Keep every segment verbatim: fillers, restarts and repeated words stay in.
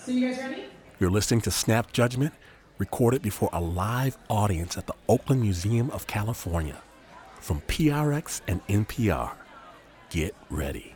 So you guys ready? You're listening to Snap Judgment, recorded before a live audience at the Oakland Museum of California. From P R X and N P R, get ready.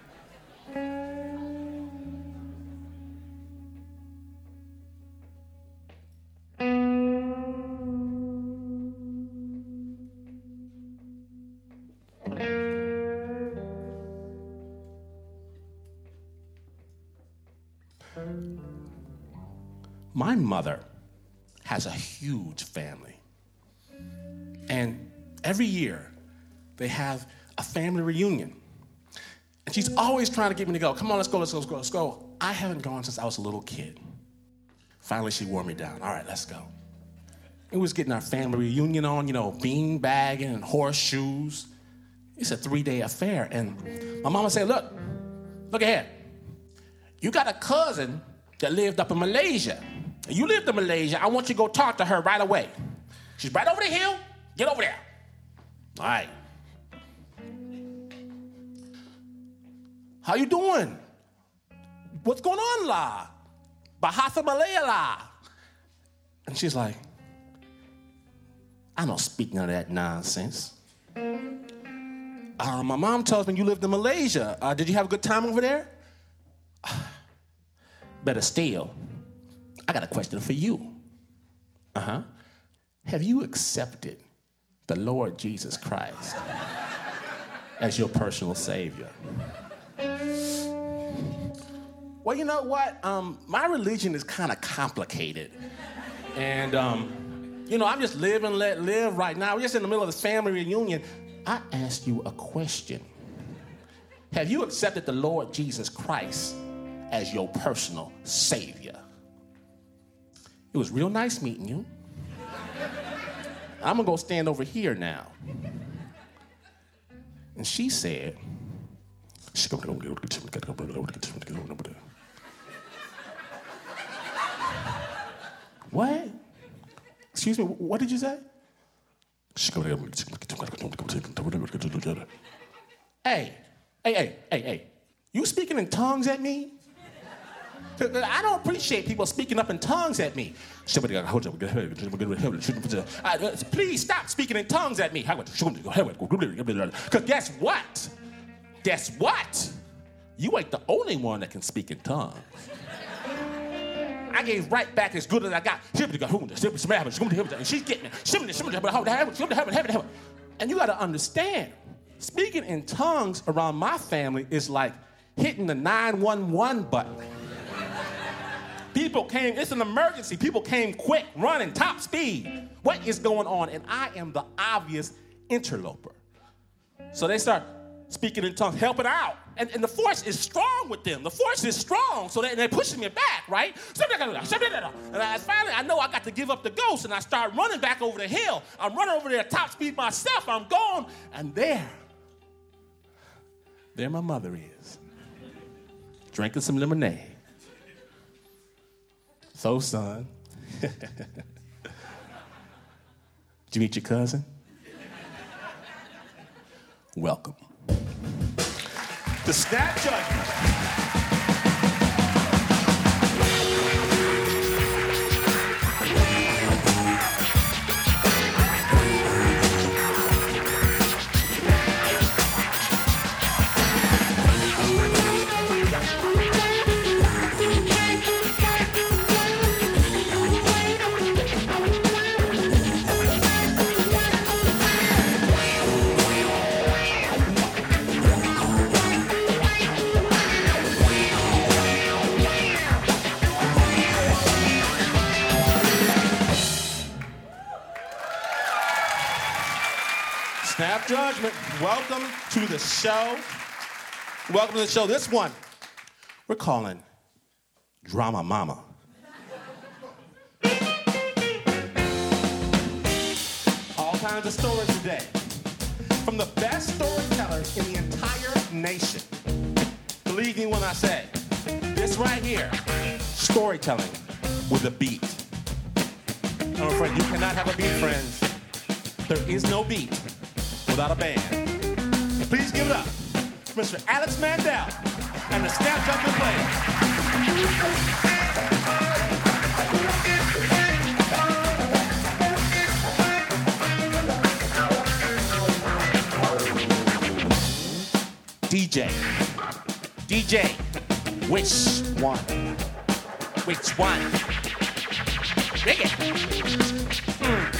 My mother has a huge family. And every year, they have a family reunion. And she's always trying to get me to go. Come on, let's go, let's go, let's go, let's go. I haven't gone since I was a little kid. Finally, she wore me down. All right, let's go. It was getting our family reunion on, you know, bean bagging and horseshoes. It's a three-day affair. And my mama said, look, look ahead. You got a cousin that lived up in Malaysia. You lived in Malaysia. I want you to go talk to her right away. She's right over the hill. Get over there. All right. How you doing? What's going on, la? Bahasa Malaya, la? And she's like, I don't speak none of that nonsense. Uh, my mom tells me you lived in Malaysia. Uh, did you have a good time over there? Better still, I got a question for you. Uh-huh. Have you accepted the Lord Jesus Christ as your personal Savior? Well, you know what? Um, my religion is kind of complicated. And, um, you know, I'm just live and let live right now. We're just in the middle of this family reunion. I ask you a question. Have you accepted the Lord Jesus Christ as your personal Savior? It was real nice meeting you. I'm gonna go stand over here now. And she said, what? Excuse me, what did you say? Hey, hey, hey, hey, hey, you speaking in tongues at me? I don't appreciate people speaking up in tongues at me. Please stop speaking in tongues at me. Because guess what? Guess what? You ain't the only one that can speak in tongues. I gave right back as good as I got. And she's getting it. And you got to understand, speaking in tongues around my family is like hitting the nine one one button. People came, it's an emergency. People came quick, running, top speed. What is going on? And I am the obvious interloper. So they start speaking in tongues, helping out. And, and the force is strong with them. The force is strong, so they, they're pushing me back, right? And I finally, I know I got to give up the ghost, and I start running back over the hill. I'm running over there top speed myself. I'm going, and there, there my mother is, drinking some lemonade. So, son, did you meet your cousin? Welcome. The Snap Judgment. Snap Judgment, welcome to the show. Welcome to the show. This one, we're calling Drama Mama. All kinds of stories today. From the best storytellers in the entire nation. Believe me when I say, this right here, storytelling with a beat. I'm afraid you cannot have a beat, friends. There is no beat without a band. Please give it up for Mister Alex Mandel and the Snap Judgment Players. J. D J, which one? Which one? Dig it. Mm.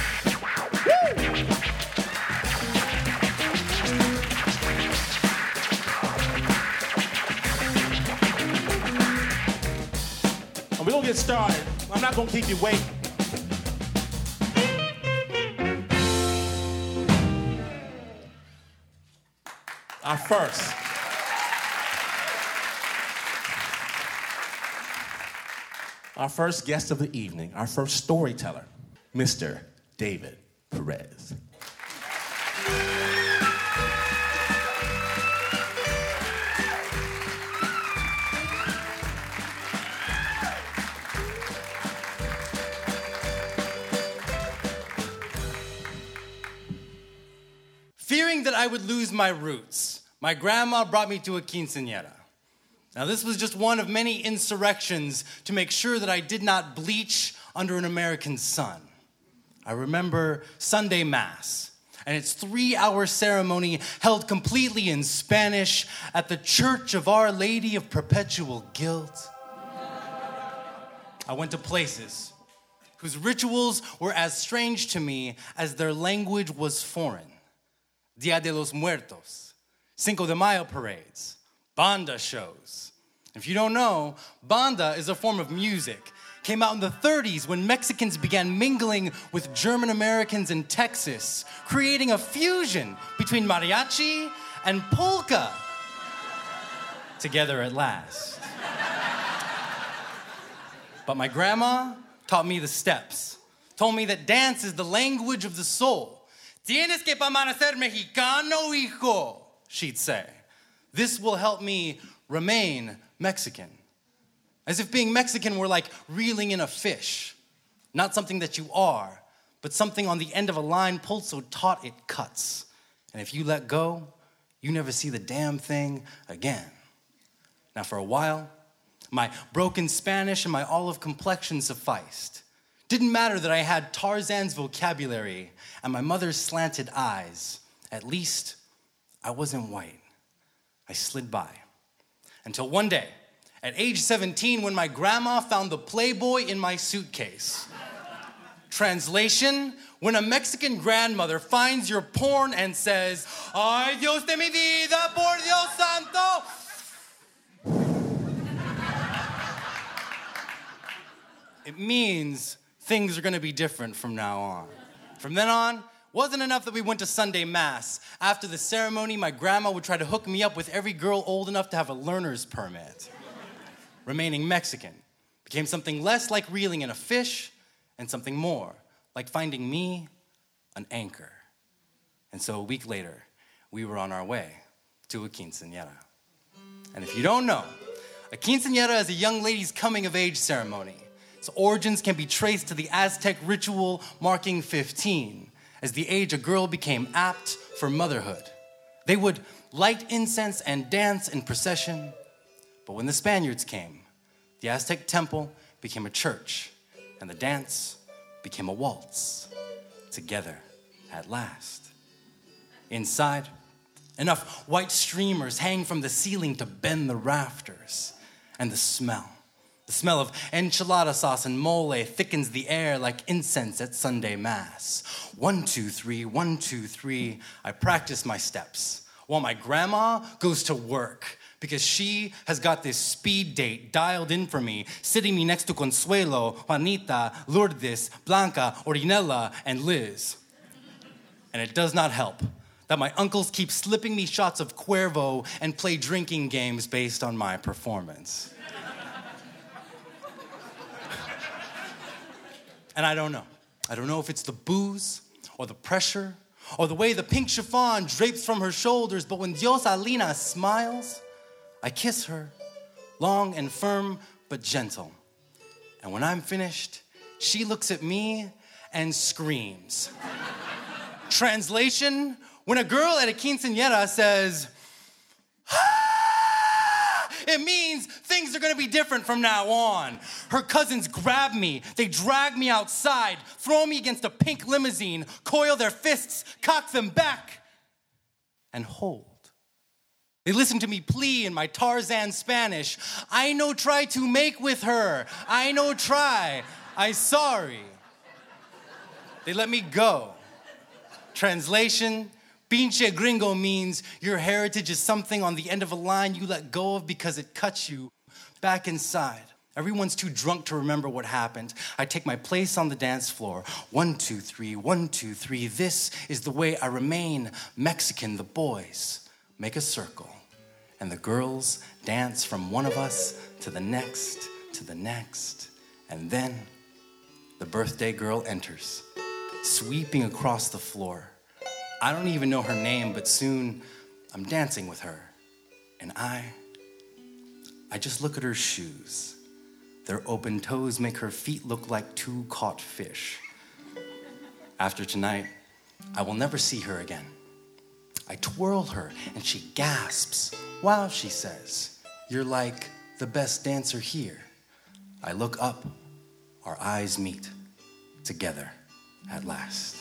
And we're gonna get started. I'm not gonna keep you waiting. Our first. Our first guest of the evening, our first storyteller, Mister David Perez. Fearing that I would lose my roots, my grandma brought me to a quinceañera. Now, this was just one of many insurrections to make sure that I did not bleach under an American sun. I remember Sunday Mass and its three-hour ceremony held completely in Spanish at the Church of Our Lady of Perpetual Guilt. I went to places whose rituals were as strange to me as their language was foreign. Dia de los Muertos, Cinco de Mayo parades, banda shows. If you don't know, banda is a form of music. Came out in the thirties when Mexicans began mingling with German Americans in Texas, creating a fusion between mariachi and polka. Together at last. But my grandma taught me the steps, told me that dance is the language of the soul. Tienes que permanecer mexicano, hijo, she'd say. This will help me remain Mexican. As if being Mexican were like reeling in a fish. Not something that you are, but something on the end of a line pulled so taut it cuts. And if you let go, you never see the damn thing again. Now for a while, my broken Spanish and my olive complexion sufficed. Didn't matter that I had Tarzan's vocabulary and my mother's slanted eyes. At least I wasn't white. I slid by. Until one day, at age seventeen, when my grandma found the Playboy in my suitcase. Translation, when a Mexican grandmother finds your porn and says, "Ay, Dios de mi vida, por Dios santo." It means things are gonna be different from now on. From then on, wasn't enough that we went to Sunday Mass. After the ceremony, my grandma would try to hook me up with every girl old enough to have a learner's permit. Remaining Mexican became something less like reeling in a fish and something more like finding me an anchor. And so a week later, we were on our way to a quinceañera. And if you don't know, a quinceañera is a young lady's coming-of-age ceremony. Its origins can be traced to the Aztec ritual marking fifteen, as the age a girl became apt for motherhood. They would light incense and dance in procession, but when the Spaniards came, the Aztec temple became a church, and the dance became a waltz, together at last. Inside, enough white streamers hang from the ceiling to bend the rafters, and the smell, the smell of enchilada sauce and mole thickens the air like incense at Sunday Mass. One, two, three, one, two, three. I practice my steps while my grandma goes to work because she has got this speed date dialed in for me, sitting me next to Consuelo, Juanita, Lourdes, Blanca, Orinella, and Liz. And it does not help that my uncles keep slipping me shots of Cuervo and play drinking games based on my performance. And I don't know. I don't know if it's the booze or the pressure or the way the pink chiffon drapes from her shoulders, but when Diosalina smiles, I kiss her, long and firm but gentle. And when I'm finished, she looks at me and screams. Translation, when a girl at a quinceañera says, "Ah!" it means things are gonna be different from now on. Her cousins grab me, they drag me outside, throw me against a pink limousine, coil their fists, cock them back, and hold They listen to me plea in my Tarzan Spanish. I no try to make with her. I no try. I sorry. They let me go. Translation, pinche gringo means your heritage is something on the end of a line you let go of because it cuts you back inside. Everyone's too drunk to remember what happened. I take my place on the dance floor. One, two, three, one, two, three. This is the way I remain Mexican. The boys make a circle, and the girls dance from one of us to the next, to the next. And then the birthday girl enters, sweeping across the floor. I don't even know her name, but soon I'm dancing with her. And I, I just look at her shoes. Their open toes make her feet look like two caught fish. After tonight, I will never see her again. I twirl her, and she gasps. Wow, she says, you're like the best dancer here. I look up, our eyes meet, together at last.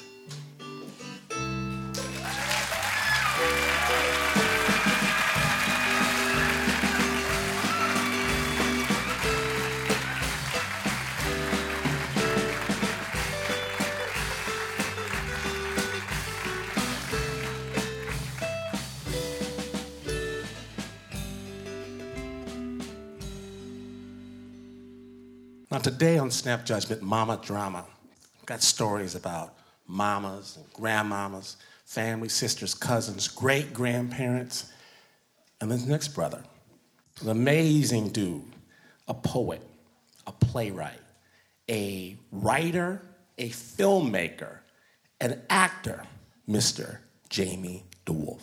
Now today on Snap Judgment, Mama Drama. I've got stories about mamas and grandmamas, family, sisters, cousins, great-grandparents, and this next brother, an amazing dude, a poet, a playwright, a writer, a filmmaker, an actor, Mister Jamie DeWolf.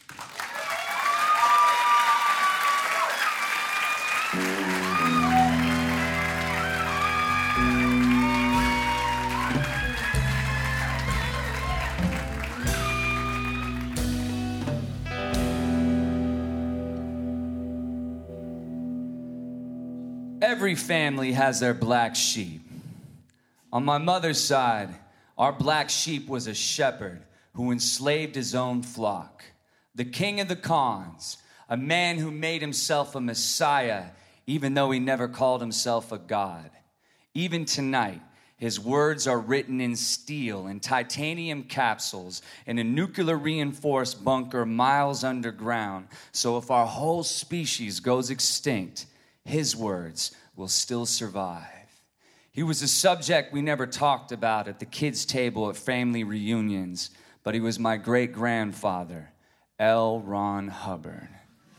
Every family has their black sheep. On my mother's side, our black sheep was a shepherd who enslaved his own flock. The king of the Khans, a man who made himself a messiah, even though he never called himself a god. Even tonight, his words are written in steel and titanium capsules in a nuclear-reinforced bunker miles underground. So if our whole species goes extinct, his words will still survive. He was a subject we never talked about at the kids' table at family reunions, but he was my great-grandfather, L. Ron Hubbard.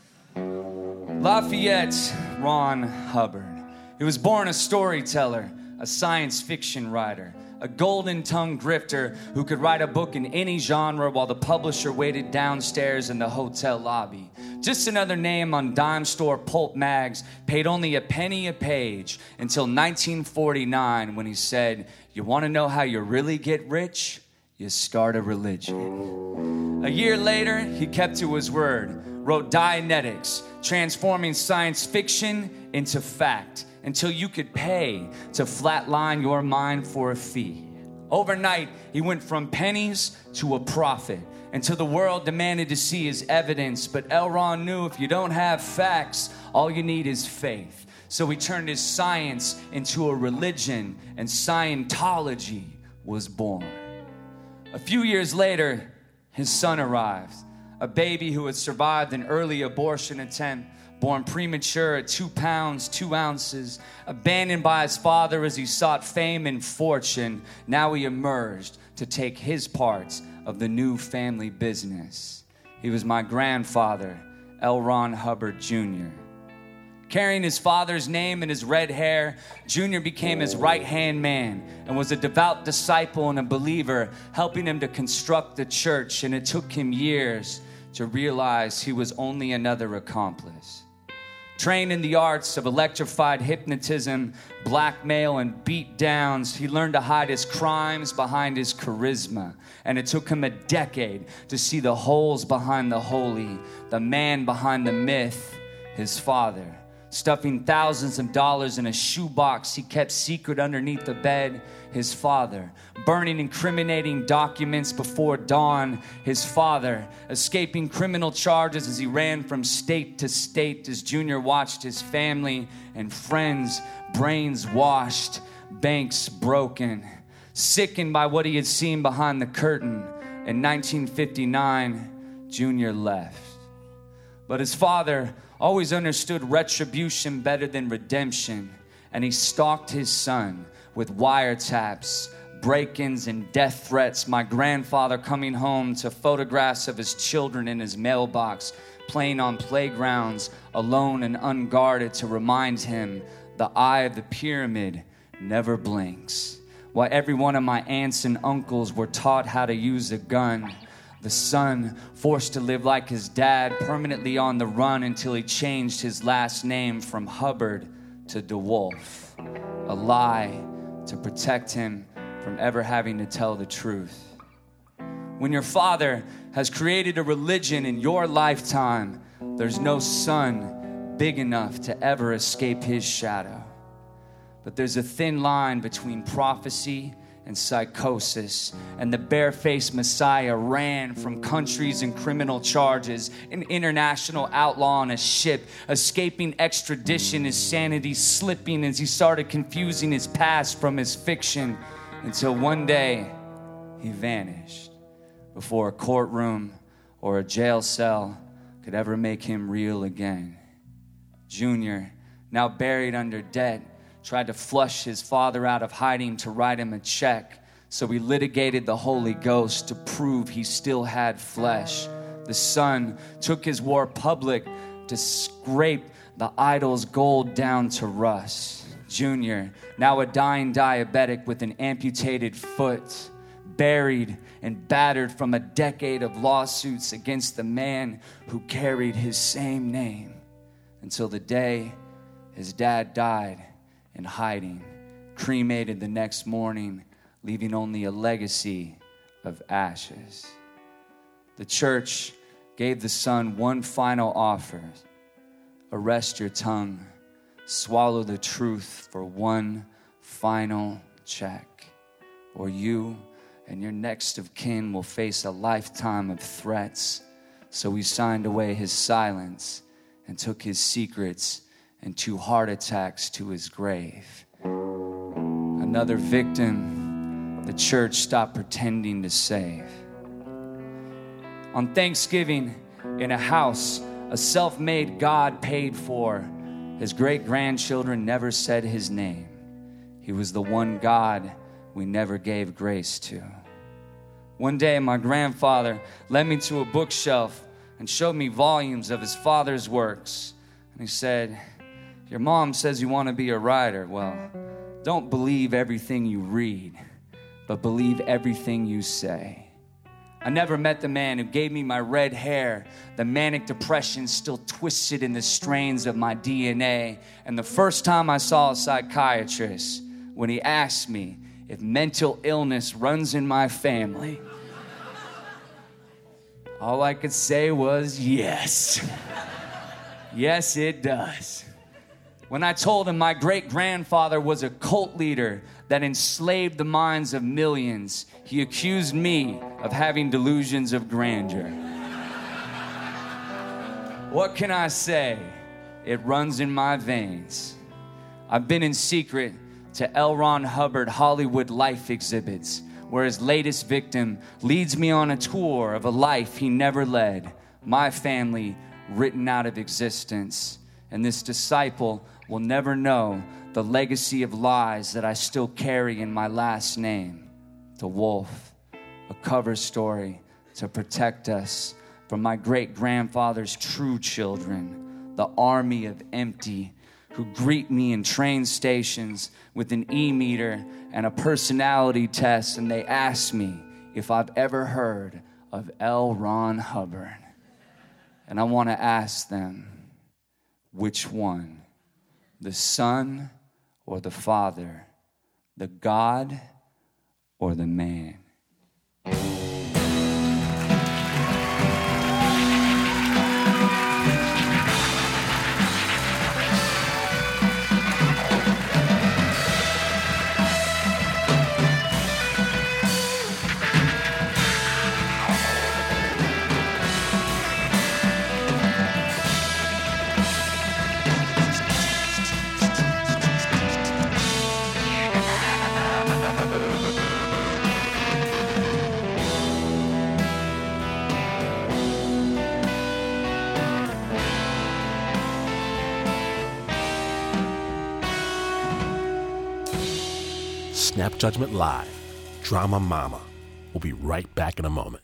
Lafayette Ron Hubbard. He was born a storyteller, a science fiction writer, a golden-tongued grifter who could write a book in any genre while the publisher waited downstairs in the hotel lobby. Just another name on dime store pulp mags, paid only a penny a page until nineteen forty-nine when he said, "You want to know how you really get rich? You start a religion." A year later, he kept to his word, wrote Dianetics, transforming science fiction into fact, until you could pay to flatline your mind for a fee. Overnight, he went from pennies to a profit, until the world demanded to see his evidence. But L. Ron knew if you don't have facts, all you need is faith. So he turned his science into a religion, and Scientology was born. A few years later, his son arrived, a baby who had survived an early abortion attempt, born premature at two pounds, two ounces, abandoned by his father as he sought fame and fortune. Now he emerged to take his parts of the new family business. He was my grandfather, L. Ron Hubbard Junior Carrying his father's name and his red hair, Junior became his right-hand man and was a devout disciple and a believer, helping him to construct the church. And it took him years to realize he was only another accomplice. Trained in the arts of electrified hypnotism, blackmail, and beatdowns, he learned to hide his crimes behind his charisma. And it took him a decade to see the holes behind the holy, the man behind the myth, his father. stuffing thousands of dollars in a shoebox he kept secret underneath the bed, his father, burning incriminating documents before dawn, his father, escaping criminal charges as he ran from state to state as Junior watched his family and friends, brains washed, banks broken, sickened by what he had seen behind the curtain. In nineteen fifty-nine, Junior left. But his father always understood retribution better than redemption, and he stalked his son with wiretaps, break-ins, and death threats. My grandfather coming home to photographs of his children in his mailbox, playing on playgrounds, alone and unguarded, to remind him the eye of the pyramid never blinks. While every one of my aunts and uncles were taught how to use a gun, the son forced to live like his dad, permanently on the run until he changed his last name from Hubbard to DeWolf, a lie to protect him from ever having to tell the truth. When your father has created a religion in your lifetime, there's no sun big enough to ever escape his shadow. But there's a thin line between prophecy and psychosis, and the barefaced Messiah ran from countries and criminal charges, an international outlaw on a ship, escaping extradition, his sanity slipping as he started confusing his past from his fiction, until one day he vanished before a courtroom or a jail cell could ever make him real again. Junior, now buried under debt, tried to flush his father out of hiding to write him a check. So he litigated the Holy Ghost to prove he still had flesh. The son took his war public to scrape the idol's gold down to rust. Junior, now a dying diabetic with an amputated foot, buried and battered from a decade of lawsuits against the man who carried his same name, until the day his dad died in hiding, cremated the next morning, leaving only a legacy of ashes. The church gave the son one final offer: arrest your tongue, swallow the truth for one final check, or you and your next of kin will face a lifetime of threats. So he signed away his silence and took his secrets and two heart attacks to his grave. Another victim the church stopped pretending to save. On Thanksgiving, in a house a self-made God paid for, his great-grandchildren never said his name. He was the one God we never gave grace to. One day, my grandfather led me to a bookshelf and showed me volumes of his father's works. And he said, "Your mom says you want to be a writer. Well, don't believe everything you read, but believe everything you say." I never met the man who gave me my red hair, the manic depression still twisted in the strains of my D N A. And the first time I saw a psychiatrist, when he asked me if mental illness runs in my family, all I could say was yes. Yes, it does. When I told him my great-grandfather was a cult leader that enslaved the minds of millions, he accused me of having delusions of grandeur. What can I say? It runs in my veins. I've been in secret to L. Ron Hubbard Hollywood life exhibits, where his latest victim leads me on a tour of a life he never led, my family written out of existence. And this disciple will never know the legacy of lies that I still carry in my last name. The wolf, a cover story to protect us from my great-grandfather's true children, the army of empty who greet me in train stations with an e-meter and a personality test, and they ask me if I've ever heard of L. Ron Hubbard. And I want to ask them, which one? The Son or the Father? The God or the man? Snap Judgment Live, Drama Mama. We'll be right back in a moment.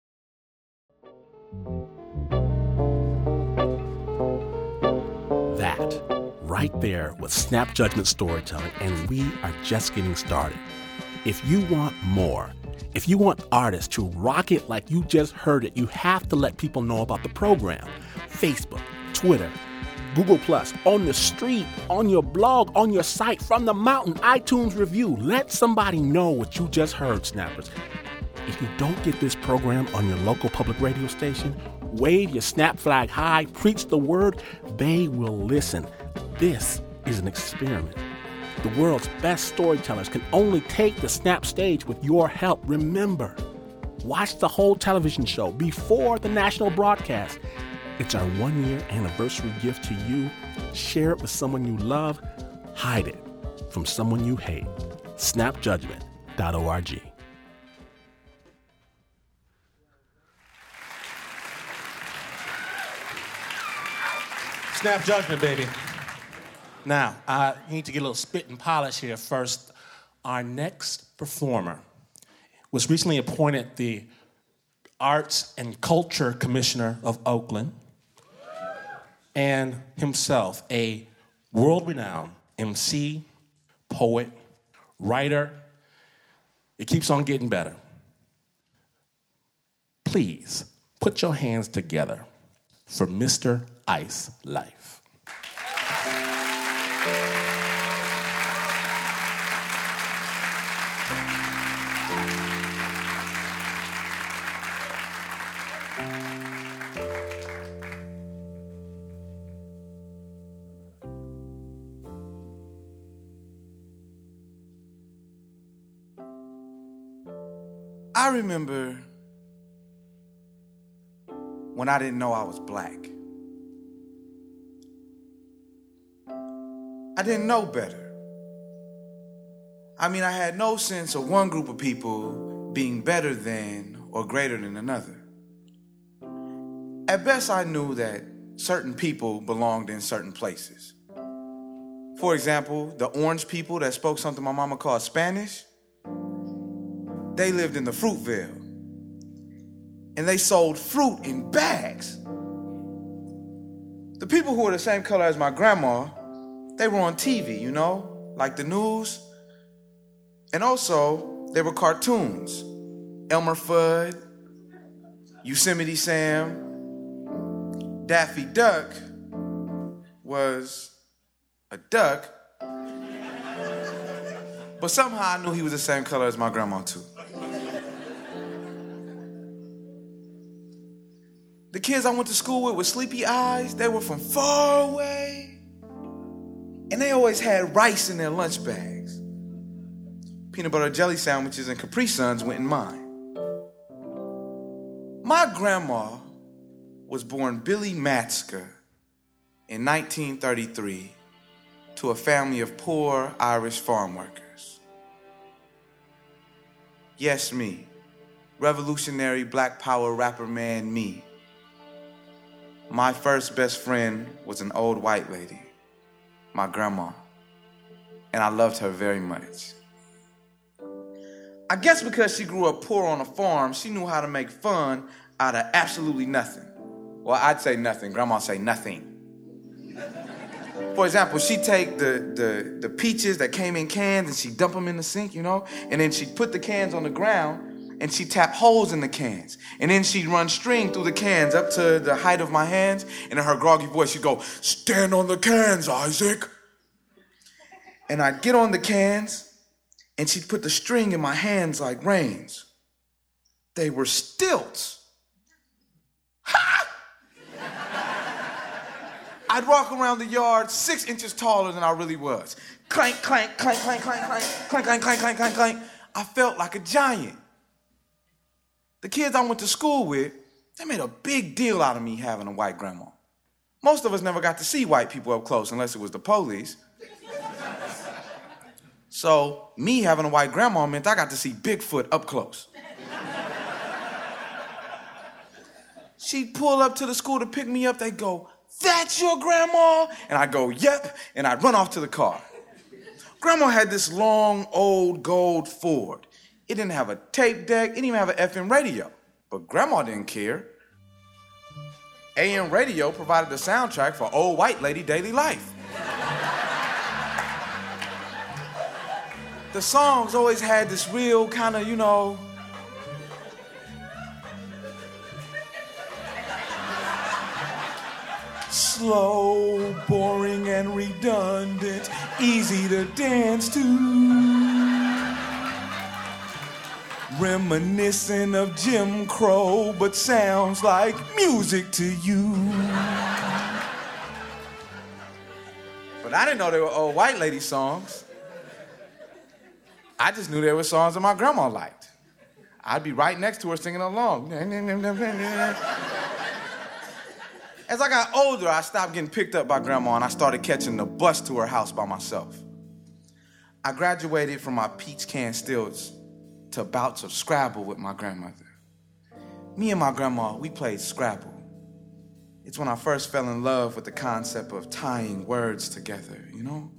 That, right there, was Snap Judgment Storytelling, and we are just getting started. If you want more, if you want artists to rock it like you just heard it, you have to let people know about the program. Facebook, Twitter, Google Plus, on the street, on your blog, on your site, from the mountain, iTunes review. Let somebody know what you just heard, Snappers. If you don't get this program on your local public radio station, wave your snap flag high, preach the word, they will listen. This is an experiment. The world's best storytellers can only take the Snap stage with your help. Remember, watch the whole television show before the national broadcast. It's our one-year anniversary gift to you. Share it with someone you love. Hide it from someone you hate. snap judgment dot org. Snap Judgment, baby. Now, I need to get a little spit and polish here first. Our next performer was recently appointed the Arts and Culture Commissioner of Oakland, and himself a world-renowned M C, poet, writer. It keeps on getting better. Please put your hands together for Mister Ice Life. I remember when I didn't know I was black. I didn't know better. I mean, I had no sense of one group of people being better than or greater than another. At best, I knew that certain people belonged in certain places. For example, the orange people that spoke something my mama called Spanish, they lived in the Fruitville. And they sold fruit in bags. The people who were the same color as my grandma, they were on T V, you know, like the news. And also, they were cartoons. Elmer Fudd, Yosemite Sam, Daffy Duck was a duck. But somehow I knew he was the same color as my grandma, too. The kids I went to school with with sleepy eyes, they were from far away. And they always had rice in their lunch bags. Peanut butter jelly sandwiches and Capri Suns went in mine. My grandma was born Billy Matsker in nineteen thirty-three to a family of poor Irish farm workers. Yes, me. Revolutionary black power rapper man, me. My first best friend was an old white lady, my grandma, and I loved her very much. I guess because she grew up poor on a farm, she knew how to make fun out of absolutely nothing. Well, I'd say nothing, grandma'd say nothing. For example, she'd take the, the, the peaches that came in cans and she'd dump them in the sink, you know, and then she'd put the cans on the ground and she'd tap holes in the cans. And then she'd run string through the cans up to the height of my hands. And in her groggy voice, she'd go, "Stand on the cans, Isaac." And I'd get on the cans, and she'd put the string in my hands like reins. They were stilts. Ha! I'd walk around the yard six inches taller than I really was. Clank, clank, clank, clank, clank, clank, clank, clank, clank, clank, clank, clank. I felt like a giant. The kids I went to school with, they made a big deal out of me having a white grandma. Most of us never got to see white people up close unless it was the police. So me having a white grandma meant I got to see Bigfoot up close. She'd pull up to the school to pick me up. They'd go, "That's your grandma?" And I'd go, "Yep." And I'd run off to the car. Grandma had this long, old gold Ford. It didn't have a tape deck, it didn't even have an F M radio. But Grandma didn't care. A M radio provided the soundtrack for old white lady daily life. The songs always had this real kind of, you know, slow, boring, and redundant, easy to dance to. Reminiscent of Jim Crow, but sounds like music to you. But I didn't know they were old white lady songs. I just knew they were songs that my grandma liked. I'd be right next to her singing along. As I got older, I stopped getting picked up by Grandma and I started catching the bus to her house by myself. I graduated from my peach can stilts to bouts of Scrabble with my grandmother. Me and my grandma, we played Scrabble. It's when I first fell in love with the concept of tying words together, you know?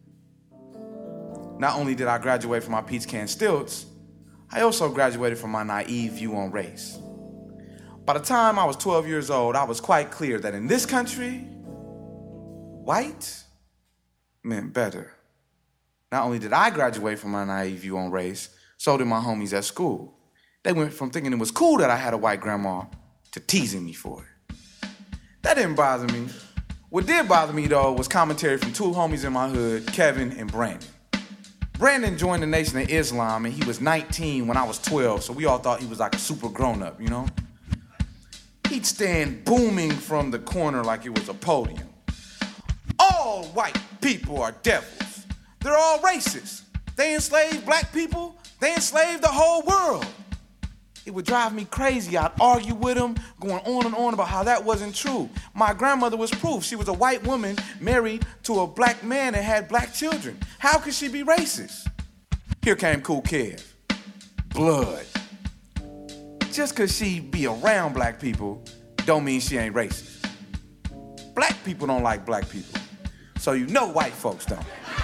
Not only did I graduate from my peach can stilts, I also graduated from my naive view on race. By the time I was twelve years old, I was quite clear that in this country, white meant better. Not only did I graduate from my naive view on race, so did my homies at school. They went from thinking it was cool that I had a white grandma to teasing me for it. That didn't bother me. What did bother me, though, was commentary from two homies in my hood, Kevin and Brandon. Brandon joined the Nation of Islam, and he was nineteen when I was twelve, so we all thought he was like a super grown-up, you know? He'd stand booming from the corner like it was a podium. All white people are devils. They're all racist. They enslaved black people. They enslaved the whole world. It would drive me crazy. I'd argue with him, going on and on about how that wasn't true. My grandmother was proof. She was a white woman married to a black man and had black children. How could she be racist? Here came Kool Kev. Blood. Just because she be around black people don't mean she ain't racist. Black people don't like black people, so you know white folks don't.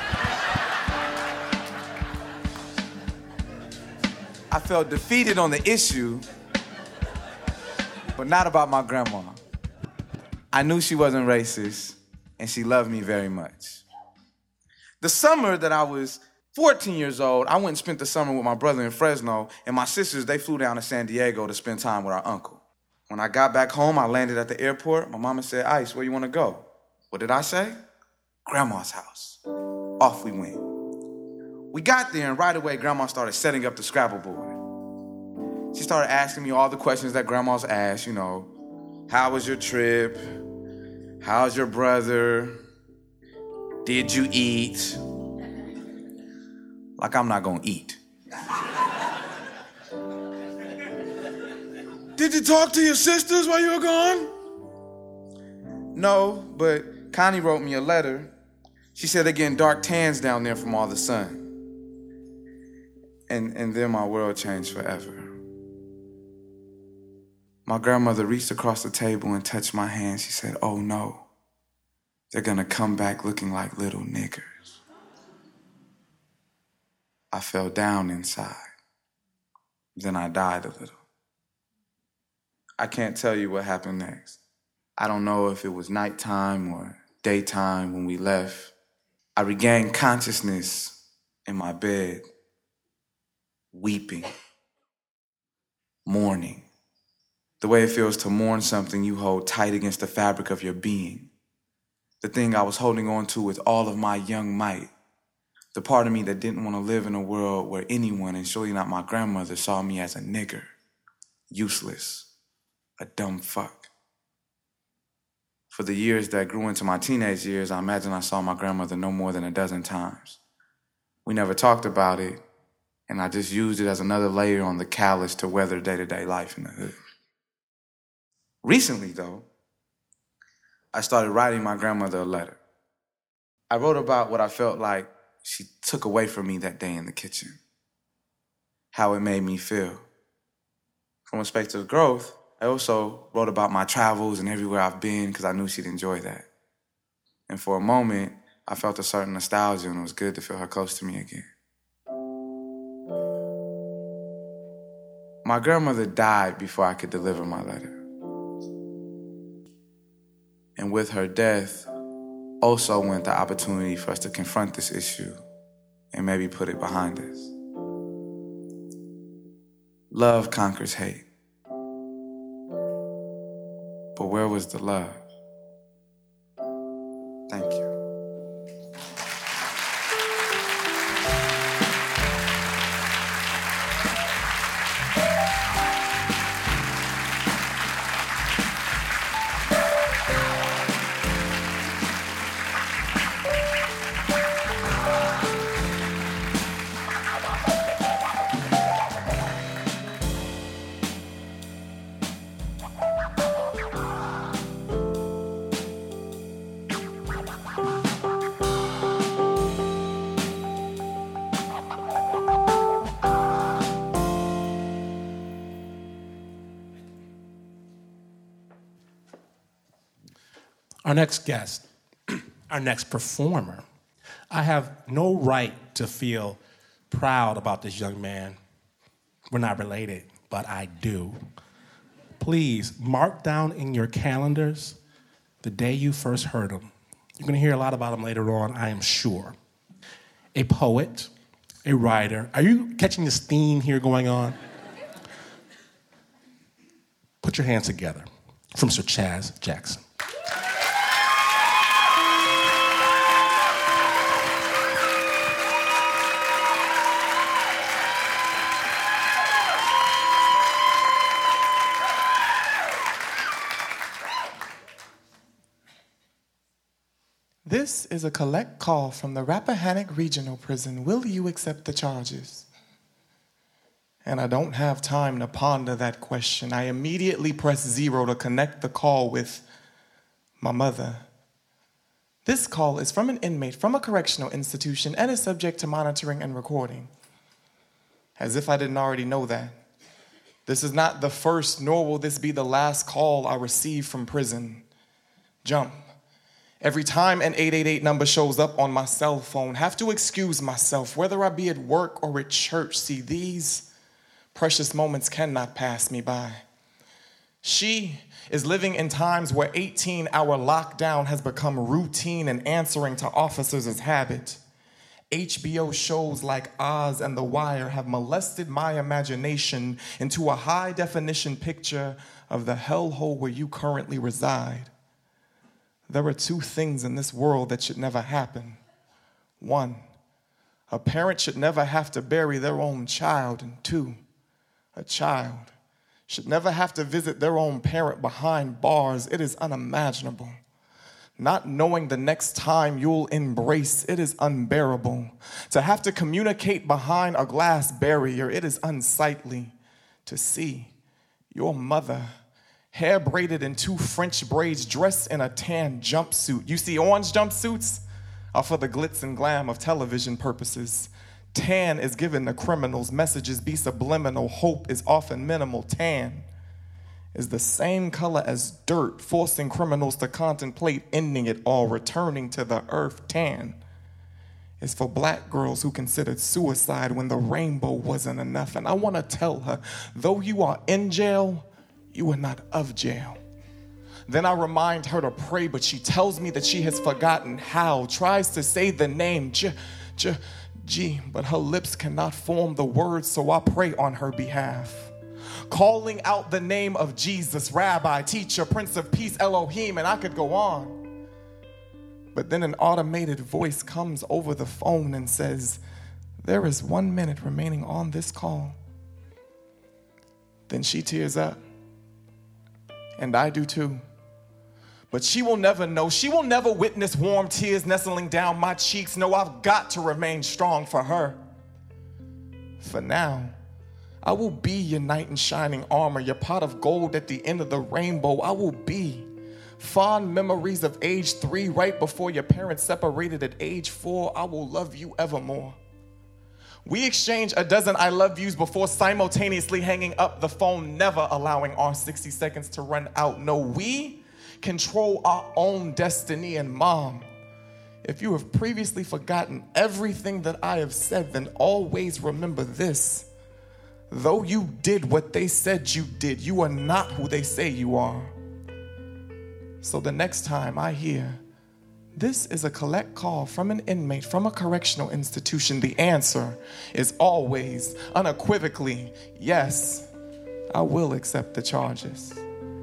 I felt defeated on the issue, but not about my grandma. I knew she wasn't racist, and she loved me very much. The summer that I was fourteen years old, I went and spent the summer with my brother in Fresno, and my sisters, they flew down to San Diego to spend time with our uncle. When I got back home, I landed at the airport. My mama said, "Ice, where you want to go?" What did I say? Grandma's house. Off we went. We got there, and right away, Grandma started setting up the Scrabble board. She started asking me all the questions that grandmas ask, you know, how was your trip? How's your brother? Did you eat? Like I'm not gonna eat. Did you talk to your sisters while you were gone? No, but Connie wrote me a letter. She said they're getting dark tans down there from all the sun. And, and then my world changed forever. My grandmother reached across the table and touched my hand. She said, "Oh no, they're gonna come back looking like little niggers." I fell down inside. Then I died a little. I can't tell you what happened next. I don't know if it was nighttime or daytime when we left. I regained consciousness in my bed, weeping, mourning. The way it feels to mourn something you hold tight against the fabric of your being. The thing I was holding on to with all of my young might. The part of me that didn't want to live in a world where anyone, and surely not my grandmother, saw me as a nigger, useless, a dumb fuck. For the years that grew into my teenage years, I imagine I saw my grandmother no more than a dozen times. We never talked about it, and I just used it as another layer on the callus to weather day-to-day life in the hood. Recently, though, I started writing my grandmother a letter. I wrote about what I felt like she took away from me that day in the kitchen, how it made me feel. From a space of growth, I also wrote about my travels and everywhere I've been because I knew she'd enjoy that. And for a moment, I felt a certain nostalgia, and it was good to feel her close to me again. My grandmother died before I could deliver my letter. And with her death, also went the opportunity for us to confront this issue and maybe put it behind us. Love conquers hate. But where was the love? Thank you. Our next guest, our next performer, I have no right to feel proud about this young man. We're not related, but I do. Please mark down in your calendars the day you first heard him. You're gonna hear a lot about him later on, I am sure. A poet, a writer. Are you catching this theme here going on? Put your hands together from Sir Chaz Jackson. This is a collect call from the Rappahannock Regional Prison. Will you accept the charges? And I don't have time to ponder that question. I immediately press zero to connect the call with my mother. This call is from an inmate from a correctional institution and is subject to monitoring and recording. As if I didn't already know that. This is not the first, nor will this be the last call I receive from prison. Jump. Every time an eight eight eight number shows up on my cell phone, have to excuse myself, whether I be at work or at church. See, these precious moments cannot pass me by. She is living in times where eighteen-hour lockdown has become routine and answering to officers is habit. H B O shows like Oz and The Wire have molested my imagination into a high-definition picture of the hellhole where you currently reside. There are two things in this world that should never happen. One, a parent should never have to bury their own child. And two, a child should never have to visit their own parent behind bars. It is unimaginable. Not knowing the next time you'll embrace, it is unbearable. To have to communicate behind a glass barrier, it is unsightly. To see your mother, hair braided in two French braids, dressed in a tan jumpsuit. You see, orange jumpsuits are for the glitz and glam of television purposes. Tan is given to criminals. Messages be subliminal. Hope is often minimal. Tan is the same color as dirt, forcing criminals to contemplate ending it all, returning to the earth. Tan is for black girls who considered suicide when the rainbow wasn't enough. And I want to tell her, though you are in jail, you are not of jail. Then I remind her to pray, but she tells me that she has forgotten how. Tries to say the name, J, J, G, but her lips cannot form the words, so I pray on her behalf. Calling out the name of Jesus, Rabbi, Teacher, Prince of Peace, Elohim, and I could go on. But then an automated voice comes over the phone and says, there is one minute remaining on this call. Then she tears up. And I do too. But she will never know. She will never witness warm tears nestling down my cheeks. No, I've got to remain strong for her. For now, I will be your knight in shining armor, your pot of gold at the end of the rainbow. I will be fond memories of age three, right before your parents separated at age four. I will love you evermore. We exchange a dozen I love yous before simultaneously hanging up the phone, never allowing our sixty seconds to run out. No, we control our own destiny. And Mom, If you have previously forgotten everything that I have said, then always remember this. Though you did what they said you did, you are not who they say you are. So the next time I hear, this is a collect call from an inmate from a correctional institution, the answer is always, unequivocally, yes, I will accept the charges.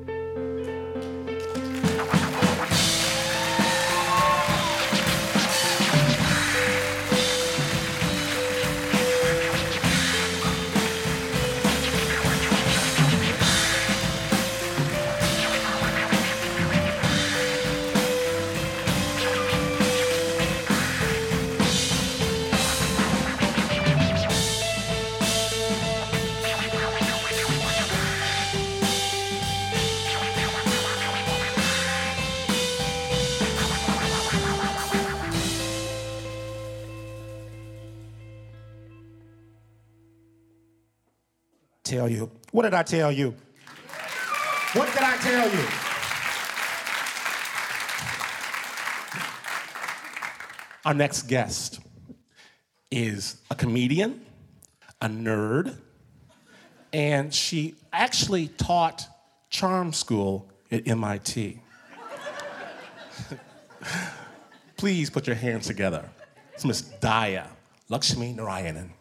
Tell you. What did I tell you? What did I tell you? Our next guest is a comedian, a nerd, and she actually taught charm school at M I T. Please put your hands together. It's Miss Daya Lakshmi Narayanan.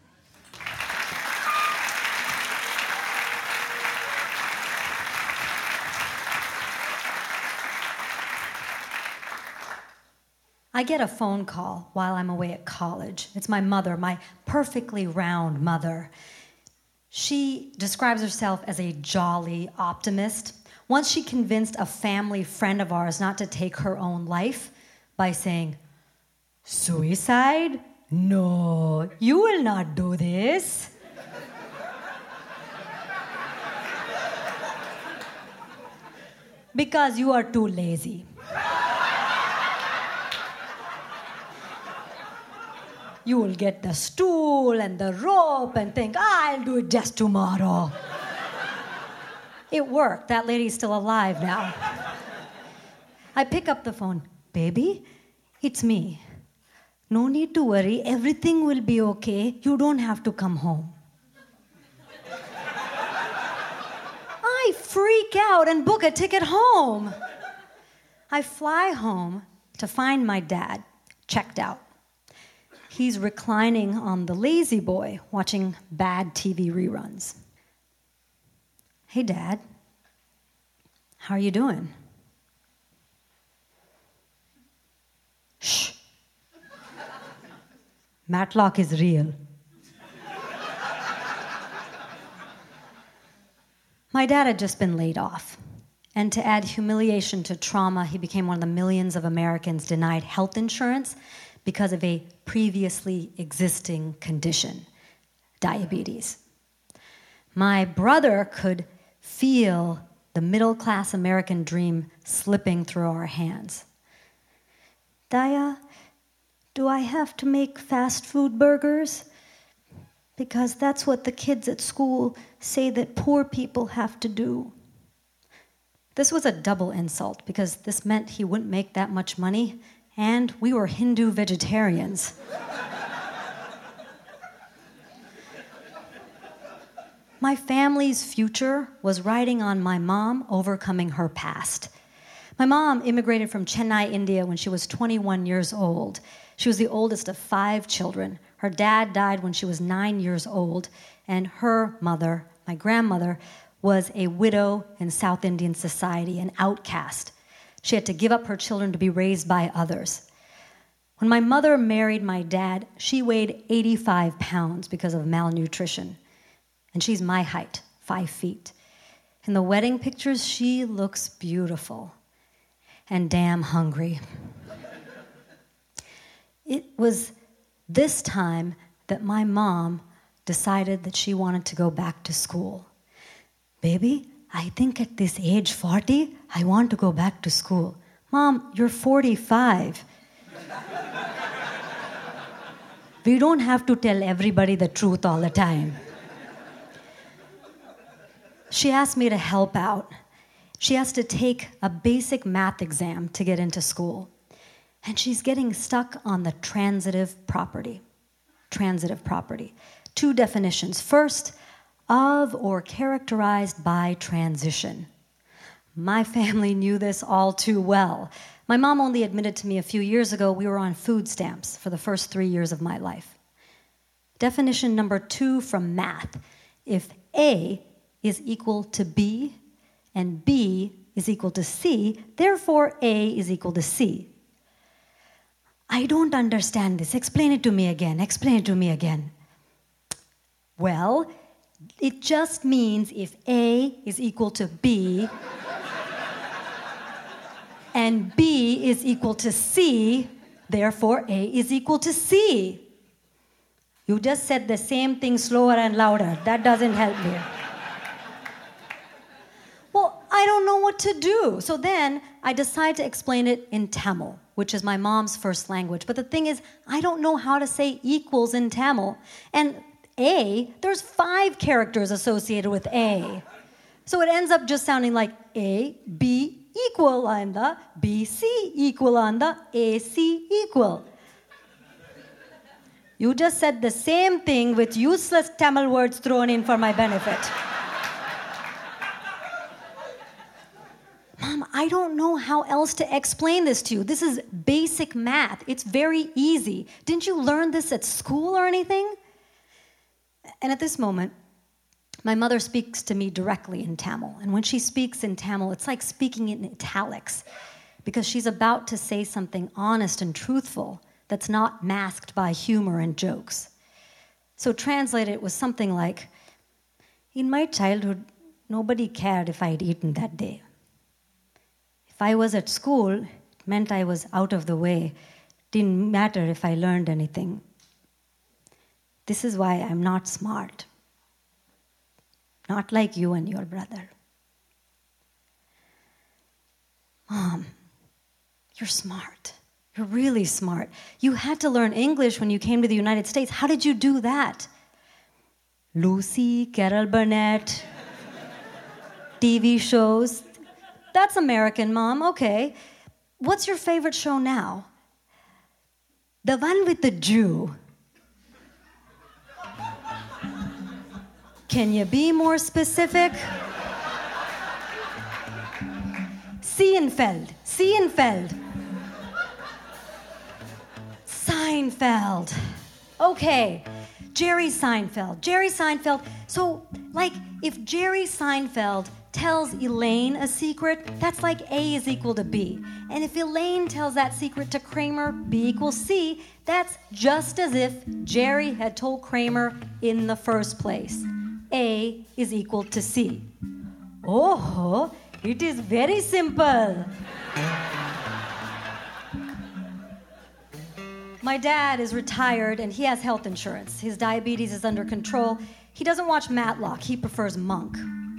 I get a phone call while I'm away at college. It's my mother, my perfectly round mother. She describes herself as a jolly optimist. Once she convinced a family friend of ours not to take her own life by saying, "Suicide? No, you will not do this." Because you are too lazy. You will get the stool and the rope and think, I'll do it just tomorrow. It worked. That lady's still alive now. I pick up the phone. Baby, it's me. No need to worry. Everything will be okay. You don't have to come home. I freak out and book a ticket home. I fly home to find my dad checked out. He's reclining on the lazy boy, watching bad T V reruns. Hey, Dad. How are you doing? Shh. Matlock is real. My dad had just been laid off. And to add humiliation to trauma, he became one of the millions of Americans denied health insurance because of a previously existing condition, diabetes. My brother could feel the middle-class American dream slipping through our hands. Daya, do I have to make fast food burgers? Because that's what the kids at school say that poor people have to do. This was a double insult because this meant he wouldn't make that much money, and we were Hindu vegetarians. My family's future was riding on my mom overcoming her past. My mom immigrated from Chennai, India when she was twenty-one years old. She was the oldest of five children. Her dad died when she was nine years old, and her mother, my grandmother, was a widow in South Indian society, an outcast. She had to give up her children to be raised by others. When my mother married my dad, she weighed eighty-five pounds because of malnutrition. And she's my height, five feet. In the wedding pictures, she looks beautiful and damn hungry. It was this time that my mom decided that she wanted to go back to school. Baby, I think at this age forty, I want to go back to school. Mom, you're forty-five. We don't have to tell everybody the truth all the time. She asked me to help out. She has to take a basic math exam to get into school. And she's getting stuck on the transitive property. Transitive property. Two definitions. First, of or characterized by transition. My family knew this all too well. My mom only admitted to me a few years ago we were on food stamps for the first three years of my life. Definition number two from math. If A is equal to B and B is equal to C, therefore A is equal to C. I don't understand this. Explain it to me again. Explain it to me again. Well, it just means if A is equal to B and B is equal to C, therefore A is equal to C. You just said the same thing slower and louder. That doesn't help me. Well, I don't know what to do. So then I decide to explain it in Tamil, which is my mom's first language. But the thing is, I don't know how to say equals in Tamil. And A, there's five characters associated with A. So it ends up just sounding like A, B, equal anda, B C equal anda, A C equal. You just said the same thing with useless Tamil words thrown in for my benefit. Mom, I don't know how else to explain this to you. This is basic math. It's very easy. Didn't you learn this at school or anything? And at this moment, my mother speaks to me directly in Tamil. And when she speaks in Tamil, it's like speaking in italics, because she's about to say something honest and truthful that's not masked by humor and jokes. So translated, it was something like, in my childhood, nobody cared if I had eaten that day. If I was at school, it meant I was out of the way. Didn't matter if I learned anything. This is why I'm not smart. Not like you and your brother. Mom, you're smart. You're really smart. You had to learn English when you came to the United States. How did you do that? Lucy, Carol Burnett, T V shows. That's American, Mom. Okay. What's your favorite show now? The one with the Jew. Can you be more specific? Seinfeld. Seinfeld. Seinfeld. Okay. Jerry Seinfeld. Jerry Seinfeld. So, like, if Jerry Seinfeld tells Elaine a secret, that's like A is equal to B. And if Elaine tells that secret to Kramer, B equals C, that's just as if Jerry had told Kramer in the first place. A is equal to C. Oh, it is very simple. My dad is retired and he has health insurance. His diabetes is under control. He doesn't watch Matlock. He prefers Monk.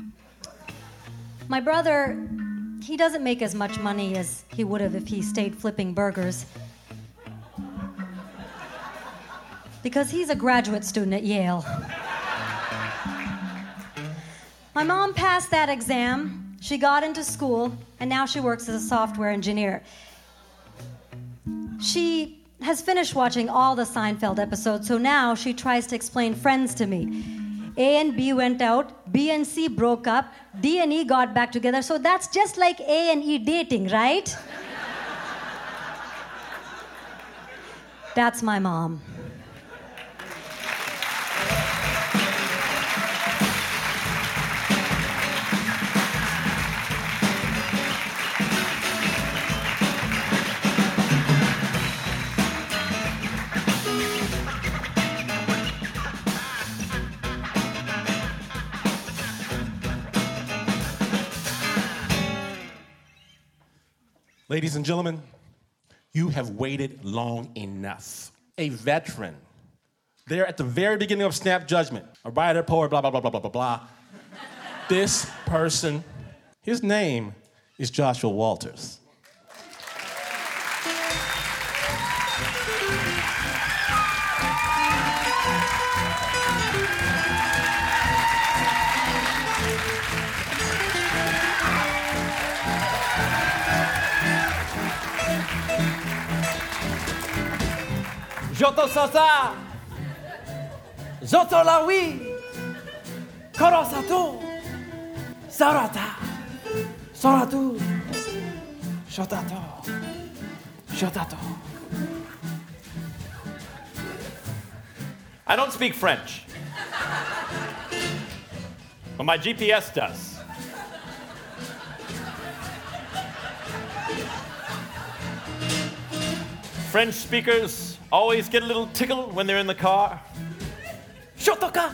My brother, he doesn't make as much money as he would have if he stayed flipping burgers. Because he's a graduate student at Yale. My mom passed that exam, she got into school, and now she works as a software engineer. She has finished watching all the Seinfeld episodes, so now she tries to explain Friends to me. A and B went out, B and C broke up, D and E got back together, so that's just like A and E dating, right? That's my mom. Ladies and gentlemen, you have waited long enough. A veteran, there at the very beginning of Snap Judgment, a writer, poet, blah, blah, blah, blah, blah, blah, blah. This person, his name is Joshua Walters. Joto Sasa, Zoto Lawi, Korosato, Sarata, Soratu, Shotato, Shotato. I don't speak French, but my G P S does. French speakers always get a little tickle when they're in the car. Shotoka!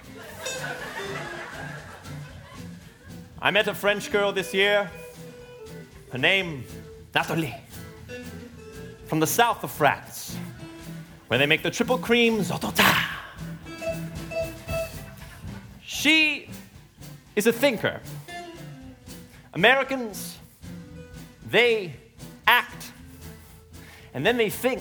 I met a French girl this year. Her name, Nathalie. From the south of France, where they make the triple cream Zotota. She is a thinker. Americans, they act and then they think.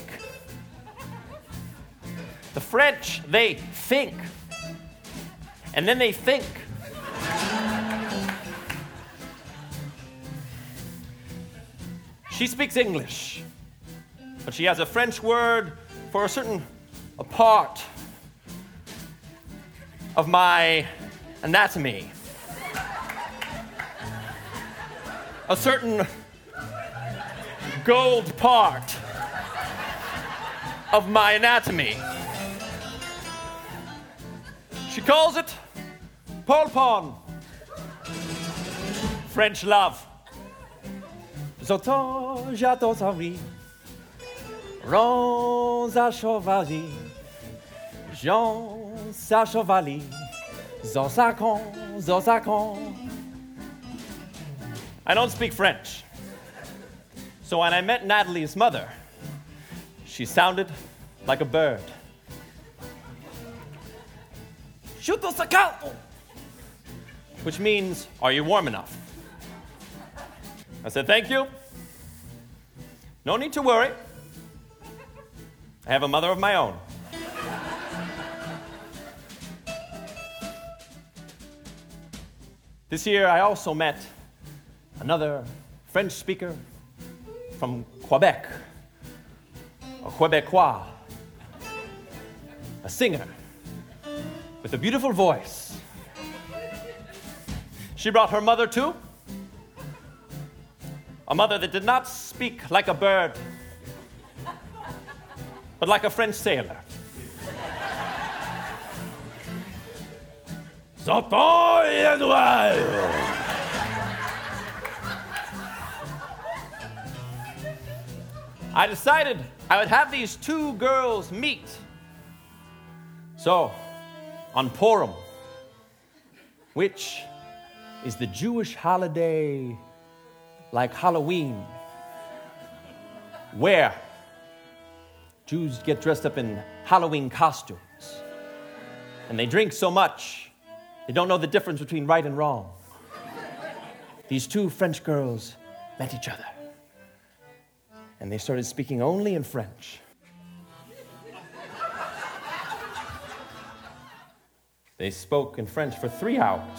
The French, they think and then they think. She speaks English, but she has a French word for a certain a part of my anatomy. A certain gold part of my anatomy. She calls it Paul Pon. French love. Zoto jato sari, Rosa chevalier, Jean sa chevalier, Zosacon, Zosacon. I don't speak French. So when I met Natalie's mother, she sounded like a bird. Chuto sacato, which means, are you warm enough? I said, thank you. No need to worry. I have a mother of my own. This year, I also met another French speaker from Quebec, a Quebecois, a singer with a beautiful voice. She brought her mother too, a mother that did not speak like a bird, but like a French sailor. I decided I would have these two girls meet. So, on Purim, which is the Jewish holiday like Halloween, where Jews get dressed up in Halloween costumes, and they drink so much, they don't know the difference between right and wrong. These two French girls met each other, and they started speaking only in French. They spoke in French for three hours,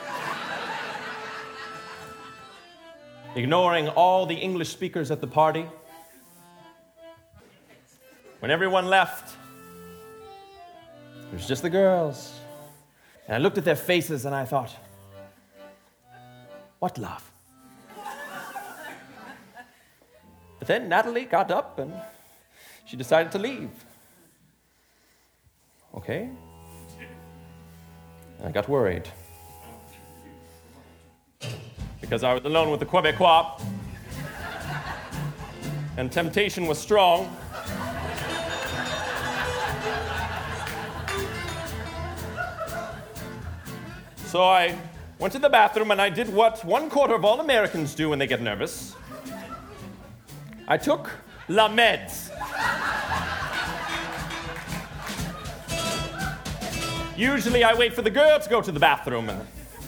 ignoring all the English speakers at the party. When everyone left, it was just the girls. And I looked at their faces and I thought, what love? But then Natalie got up and she decided to leave. Okay. And I got worried, because I was alone with the Quebecois, and temptation was strong. So I went to the bathroom and I did what one quarter of all Americans do when they get nervous. I took La Meds. Usually I wait for the girl to go to the bathroom. And...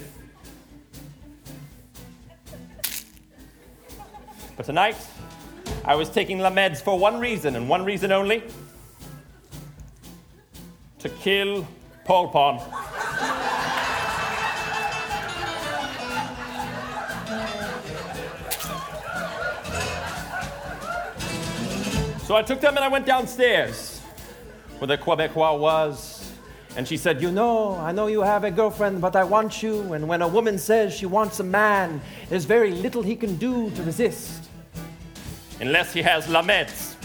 But tonight, I was taking La Meds for one reason, and one reason only. To kill Paul Pon. So I took them and I went downstairs. where the Quebecois was. And she said, you know, I know you have a girlfriend, but I want you. And when a woman says she wants a man, there's very little he can do to resist. Unless he has La Meds.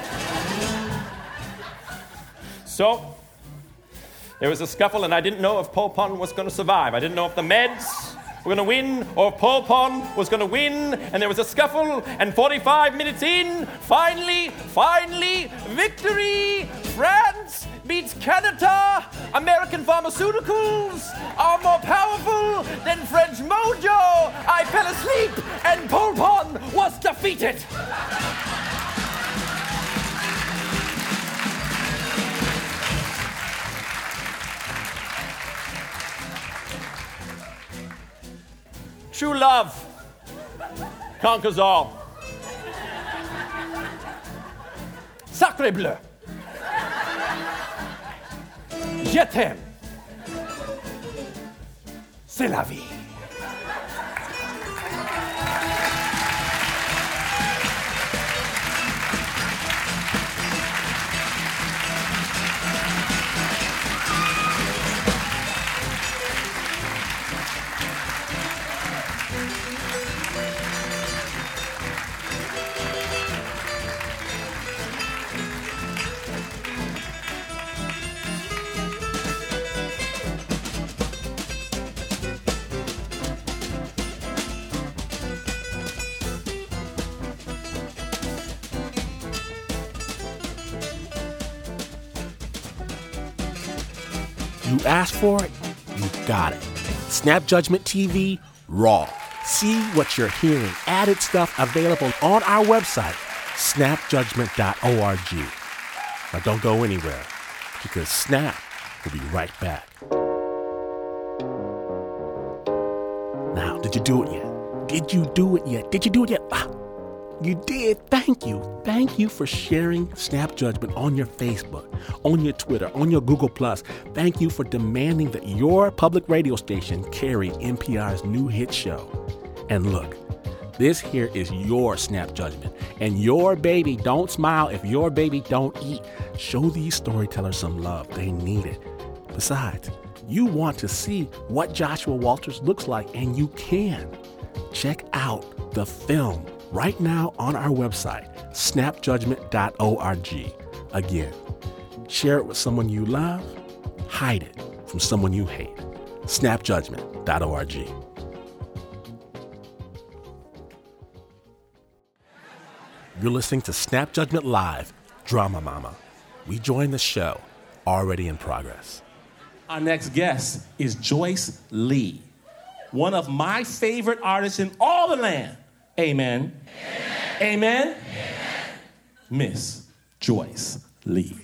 So, there was a scuffle, and I didn't know if Paul Pon was going to survive. I didn't know if the Meds were going to win or if Paul Pon was going to win. And there was a scuffle, and forty-five minutes in, finally, finally, victory! France beats Canada. American pharmaceuticals are more powerful than French mojo. I fell asleep, and Paul Pon was defeated. True love conquers all. Sacré bleu. Je t'aime. C'est la vie. You asked for it, you got it. Snap Judgment T V, raw. See what you're hearing. Added stuff available on our website, snap judgment dot org. Now don't go anywhere, because Snap will be right back. Now, did you do it yet? Did you do it yet? Did you do it yet? Ah, you did. Thank you. Thank you for sharing Snap Judgment on your Facebook, on your Twitter, on your Google Plus. Thank you for demanding that your public radio station carry N P R's new hit show. And look, this here is your Snap Judgment. And your baby don't smile if your baby don't eat. Show these storytellers some love. They need it. Besides, you want to see what Joshua Walters looks like, and you can. Check out the film right now on our website, snap judgment dot org. Again, share it with someone you love, hide it from someone you hate. snap judgment dot org. You're listening to Snap Judgment Live, Drama Mama. We join the show, already in progress. Our next guest is Joyce Lee, one of my favorite artists in all the land. Amen. Amen. Amen. Amen. Miss Joyce Lee.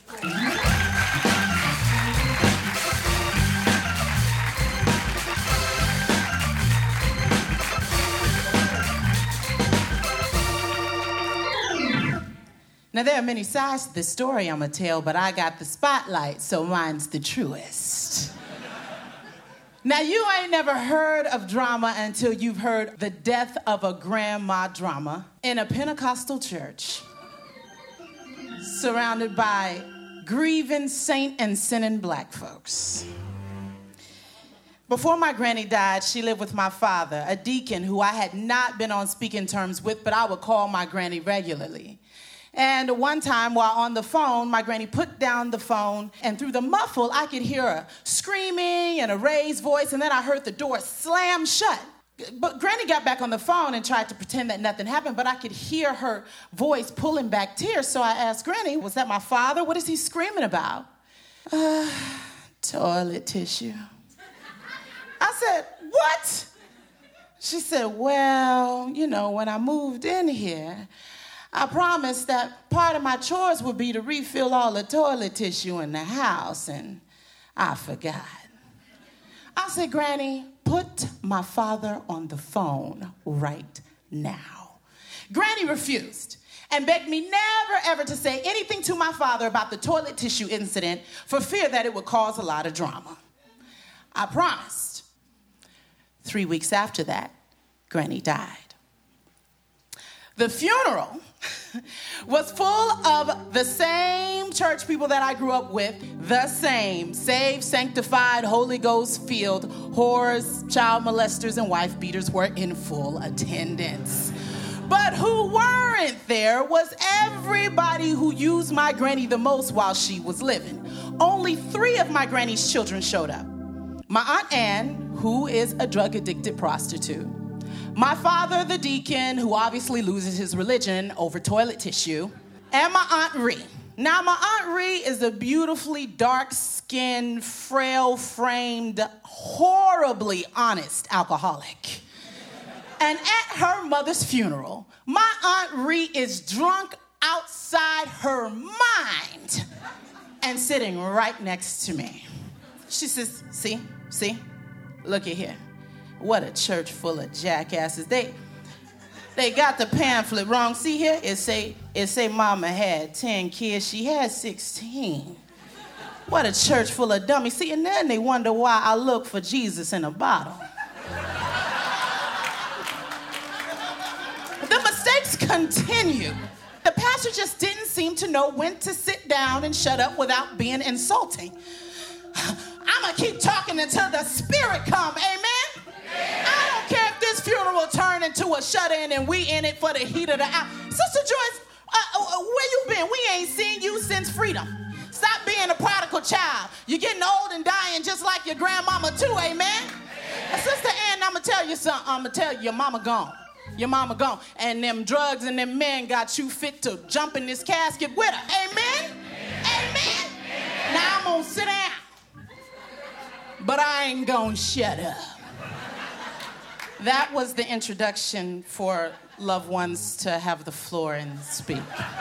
Now, there are many sides to this story I'm going to tell, but I got the spotlight, so mine's the truest. Now, you ain't never heard of drama until you've heard the death of a grandma drama in a Pentecostal church, surrounded by grieving, saint, and sinning black folks. Before my granny died, she lived with my father, a deacon who I had not been on speaking terms with, but I would call my granny regularly. And one time while on the phone, my granny put down the phone, and through the muffle, I could hear her screaming and a raised voice, and then I heard the door slam shut. But Granny got back on the phone and tried to pretend that nothing happened, but I could hear her voice pulling back tears, so I asked Granny, was that my father? What is he screaming about? Uh, toilet tissue. I said, what? She said, well, you know, when I moved in here, I promised that part of my chores would be to refill all the toilet tissue in the house, and I forgot. I said, Granny, put my father on the phone right now. Granny refused and begged me never, ever to say anything to my father about the toilet tissue incident for fear that it would cause a lot of drama. I promised. Three weeks after that, Granny died. The funeral was full of the same church people that I grew up with, the same, saved, sanctified, Holy Ghost filled, whores, child molesters, and wife beaters were in full attendance. But who weren't there was everybody who used my granny the most while she was living. Only three of my granny's children showed up. My Aunt Ann, who is a drug-addicted prostitute. My father, the deacon, who obviously loses his religion over toilet tissue. And my Aunt Ree. Now, my Aunt Ree is a beautifully dark-skinned, frail-framed, horribly honest alcoholic. And at her mother's funeral, my Aunt Ree is drunk outside her mind and sitting right next to me. She says, see, see, look at here. What a church full of jackasses. They they got the pamphlet wrong. See here? It say, it say mama had ten kids. She had sixteen. What a church full of dummies. See, and then they wonder why I look for Jesus in a bottle. The mistakes continue. The pastor just didn't seem to know when to sit down and shut up without being insulting. I'm gonna keep talking until the spirit come, amen? Amen? I don't care if this funeral will turn into a shut-in and we in it for the heat of the hour. Sister Joyce, uh, where you been? We ain't seen you since freedom. Stop being a prodigal child. You're getting old and dying just like your grandmama too, amen? Amen. Sister Ann, I'm gonna tell you something. I'm gonna tell you, your mama gone. Your mama gone. And them drugs and them men got you fit to jump in this casket with her. Amen? Amen? Amen. Now I'm gonna sit down. But I ain't gonna shut up. That was the introduction for loved ones to have the floor and speak.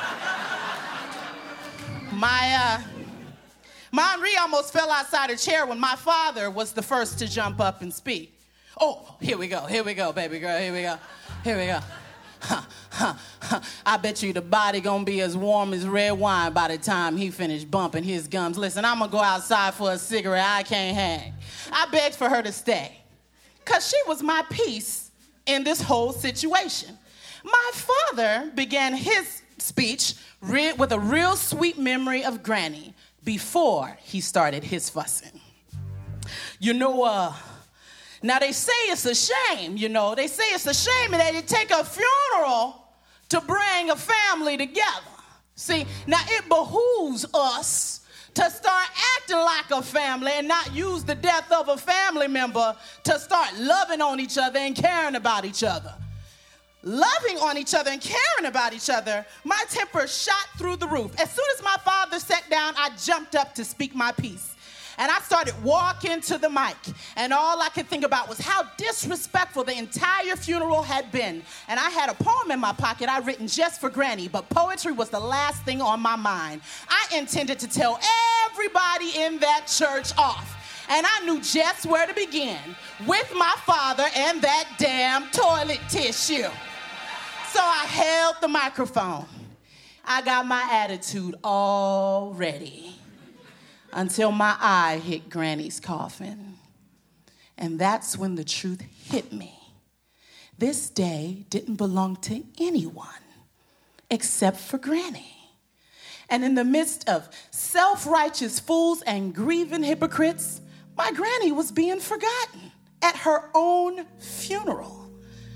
My, uh, my Aunt Ree almost fell outside her chair when my father was the first to jump up and speak. Oh, here we go, here we go, baby girl, here we go, here we go. Huh, huh, huh. I bet you the body gonna be as warm as red wine by the time he finished bumping his gums. Listen, I'm gonna go outside for a cigarette. I can't hang. I begged for her to stay, because she was my peace in this whole situation. My father began his speech re- with a real sweet memory of Granny before he started his fussing. You know, uh, now, they say it's a shame, you know. They say it's a shame that it take a funeral to bring a family together. See, now it behooves us to start acting like a family and not use the death of a family member to start loving on each other and caring about each other. Loving on each other and caring about each other, my temper shot through the roof. As soon as my father sat down, I jumped up to speak my piece. And I started walking to the mic. And all I could think about was how disrespectful the entire funeral had been. And I had a poem in my pocket I'd written just for Granny, but poetry was the last thing on my mind. I intended to tell everybody in that church off. And I knew just where to begin, with my father and that damn toilet tissue. So I held the microphone. I got my attitude all ready. Until my eye hit Granny's coffin. And that's when the truth hit me. This day didn't belong to anyone except for Granny. And in the midst of self-righteous fools and grieving hypocrites, my Granny was being forgotten at her own funeral.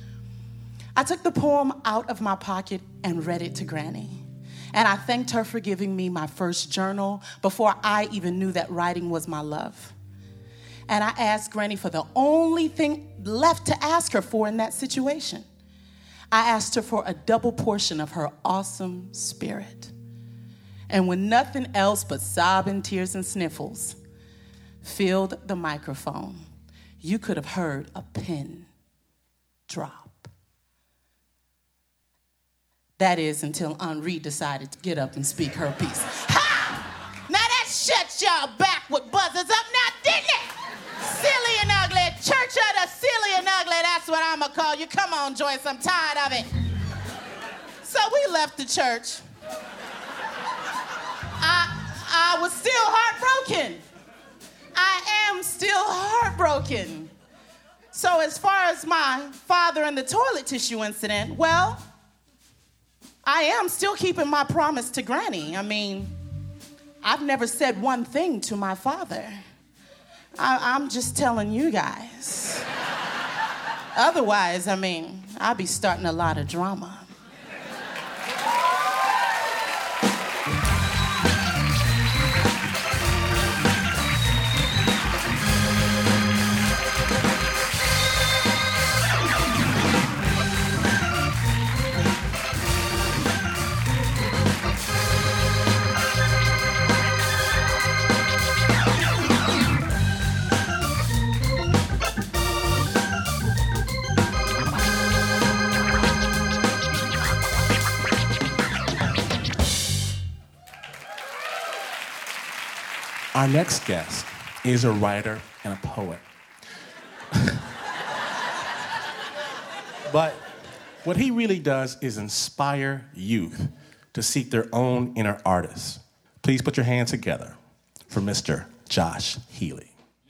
I took the poem out of my pocket and read it to Granny. And I thanked her for giving me my first journal before I even knew that writing was my love. And I asked Granny for the only thing left to ask her for in that situation. I asked her for a double portion of her awesome spirit. And when nothing else but sobbing, tears, and sniffles filled the microphone, you could have heard a pin drop. That is until Aunt Ree decided to get up and speak her piece. Ha! Now that shuts y'all backward buzzers up now, didn't it? Silly and ugly. Church of the silly and ugly, that's what I'm gonna call you. Come on, Joyce, I'm tired of it. So we left the church. I, I was still heartbroken. I am still heartbroken. So as far as my father and the toilet tissue incident, well, I am still keeping my promise to Granny. I mean, I've never said one thing to my father. I, I'm just telling you guys. Otherwise, I mean, I'll be starting a lot of drama. Our next guest is a writer and a poet. But what he really does is inspire youth to seek their own inner artists. Please put your hands together for Mister Josh Healy.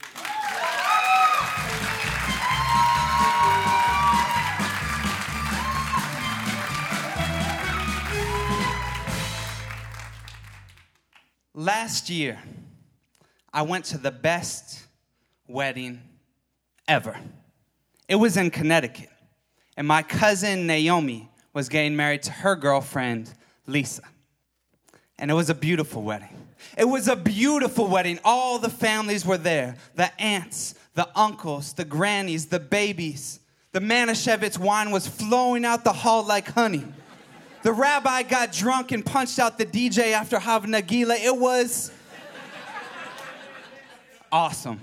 Last year, I went to the best wedding ever. It was in Connecticut, and my cousin Naomi was getting married to her girlfriend, Lisa. And it was a beautiful wedding. It was a beautiful wedding. All the families were there. The aunts, the uncles, the grannies, the babies. The Manischewitz wine was flowing out the hall like honey. The rabbi got drunk and punched out the D J after having a gila. It was awesome.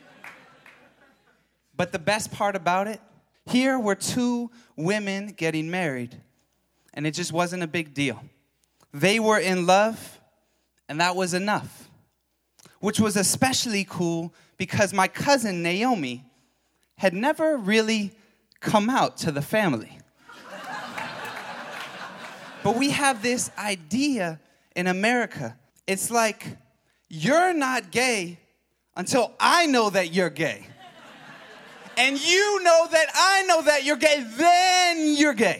But the best part about it, here were two women getting married, and it just wasn't a big deal. They were in love, and that was enough, which was especially cool because my cousin Naomi had never really come out to the family. But we have this idea in America. It's like, you're not gay until I know that you're gay. And you know that I know that you're gay, then you're gay.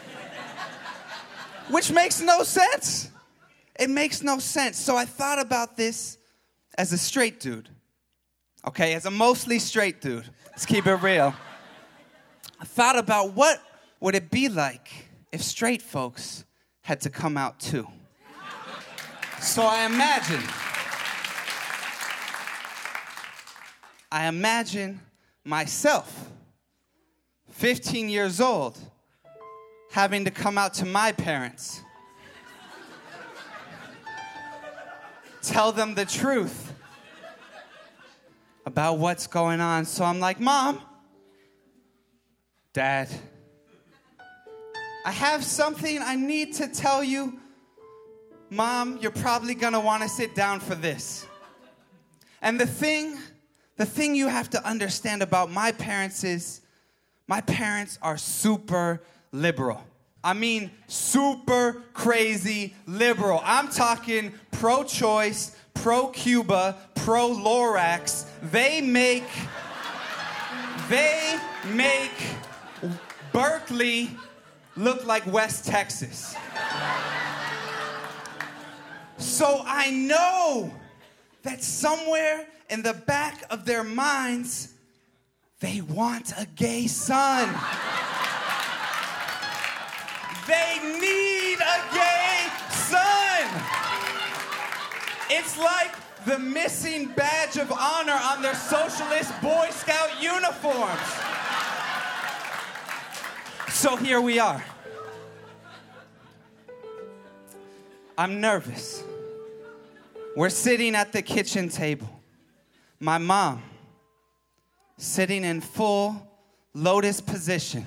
Which makes no sense. It makes no sense. So I thought about this as a straight dude. Okay, as a mostly straight dude. Let's keep it real. I thought about what would it be like if straight folks had to come out too. So I imagine, I imagine myself, fifteen years old, having to come out to my parents. Tell them the truth about what's going on. So I'm like, Mom, Dad, I have something I need to tell you. Mom, you're probably gonna wanna sit down for this. And the thing, the thing you have to understand about my parents is, my parents are super liberal. I mean, super crazy liberal. I'm talking pro-choice, pro-Cuba, pro-Lorax. They make, they make Berkeley look like West Texas. So I know that somewhere in the back of their minds, they want a gay son. They need a gay son. It's like the missing badge of honor on their socialist Boy Scout uniforms. So here we are. I'm nervous. We're sitting at the kitchen table. My mom, sitting in full lotus position.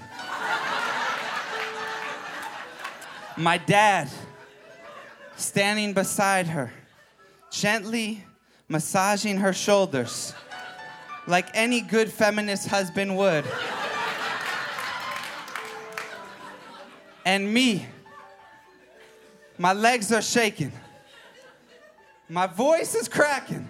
My dad, standing beside her, gently massaging her shoulders, like any good feminist husband would. And me, my legs are shaking. My voice is cracking.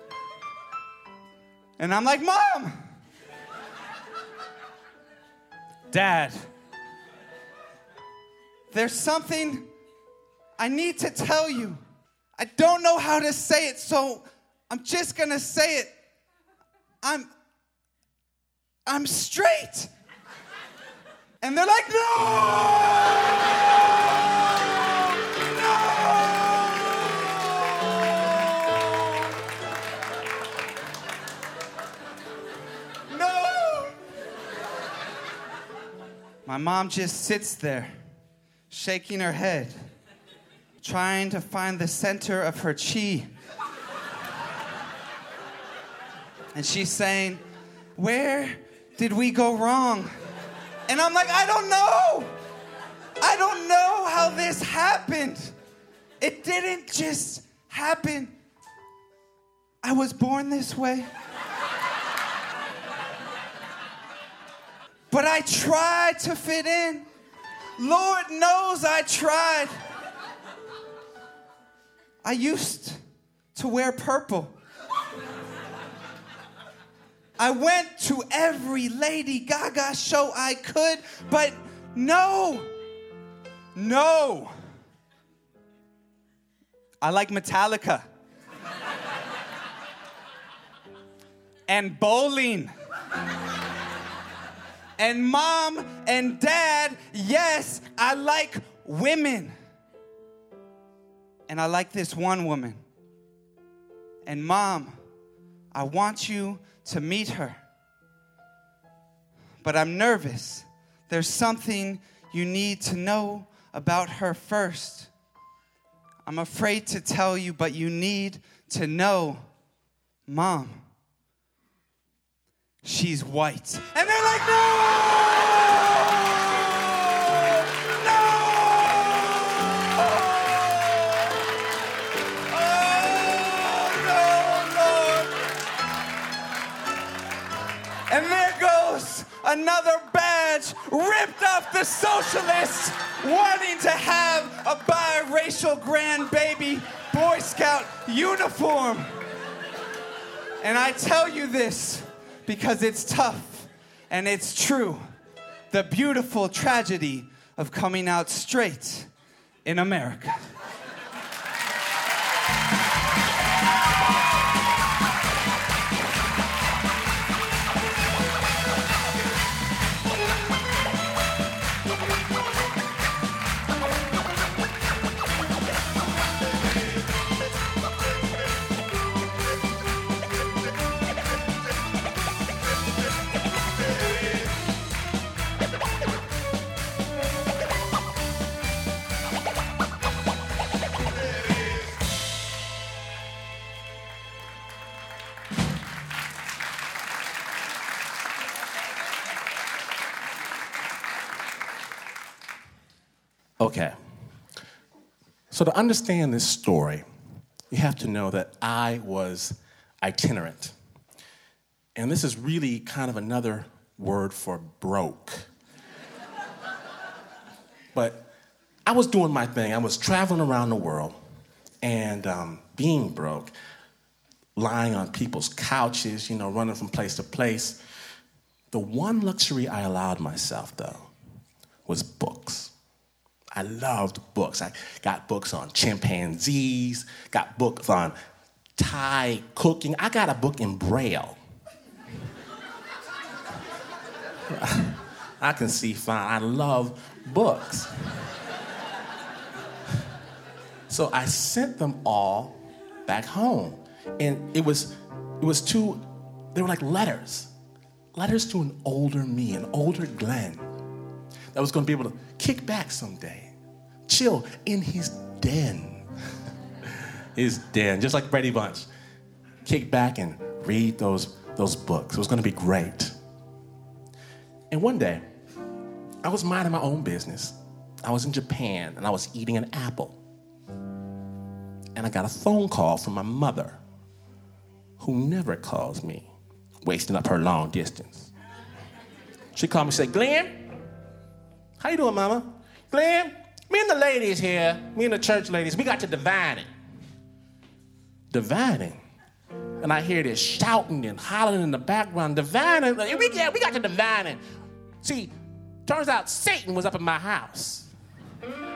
And I'm like, Mom! Dad, there's something I need to tell you. I don't know how to say it, so I'm just gonna say it. I'm, I'm straight. And they're like, no! No! No! My mom just sits there, shaking her head, trying to find the center of her chi. And she's saying, where did we go wrong? And I'm like, I don't know. I don't know how this happened. It didn't just happen. I was born this way. But I tried to fit in. Lord knows I tried. I used to wear purple. I went to every Lady Gaga show I could, but no, no. I like Metallica. And bowling. And mom and dad, yes, I like women. And I like this one woman. And mom, I want you to meet her. But I'm nervous. There's something you need to know about her first. I'm afraid to tell you, but you need to know, Mom, she's white. And they're like, no! And there goes another badge ripped off the socialists wanting to have a biracial grandbaby Boy Scout uniform. And I tell you this because it's tough and it's true. The beautiful tragedy of coming out straight in America. Okay. So to understand this story, you have to know that I was itinerant. And this is really kind of another word for broke. But I was doing my thing. I was traveling around the world and um, being broke, lying on people's couches, you know, running from place to place. The one luxury I allowed myself, though, was books. I loved books. I got books on chimpanzees, got books on Thai cooking. I got a book in Braille. I can see fine. I love books. So I sent them all back home. And it was, it was to, they were like letters. Letters to an older me, an older Glenn, that was going to be able to kick back someday, chill in his den. His den, just like Brady Bunch. Kick back and read those, those books. It was going to be great. And one day, I was minding my own business. I was in Japan, and I was eating an apple. And I got a phone call from my mother, who never calls me, wasting up her long distance. She called me and said, Glenn, how you doing, Mama? Glenn, me and the ladies here, me and the church ladies, we got to divining. Divining? And I hear this shouting and hollering in the background, divining, we, yeah, we got to divining. See, turns out Satan was up in my house.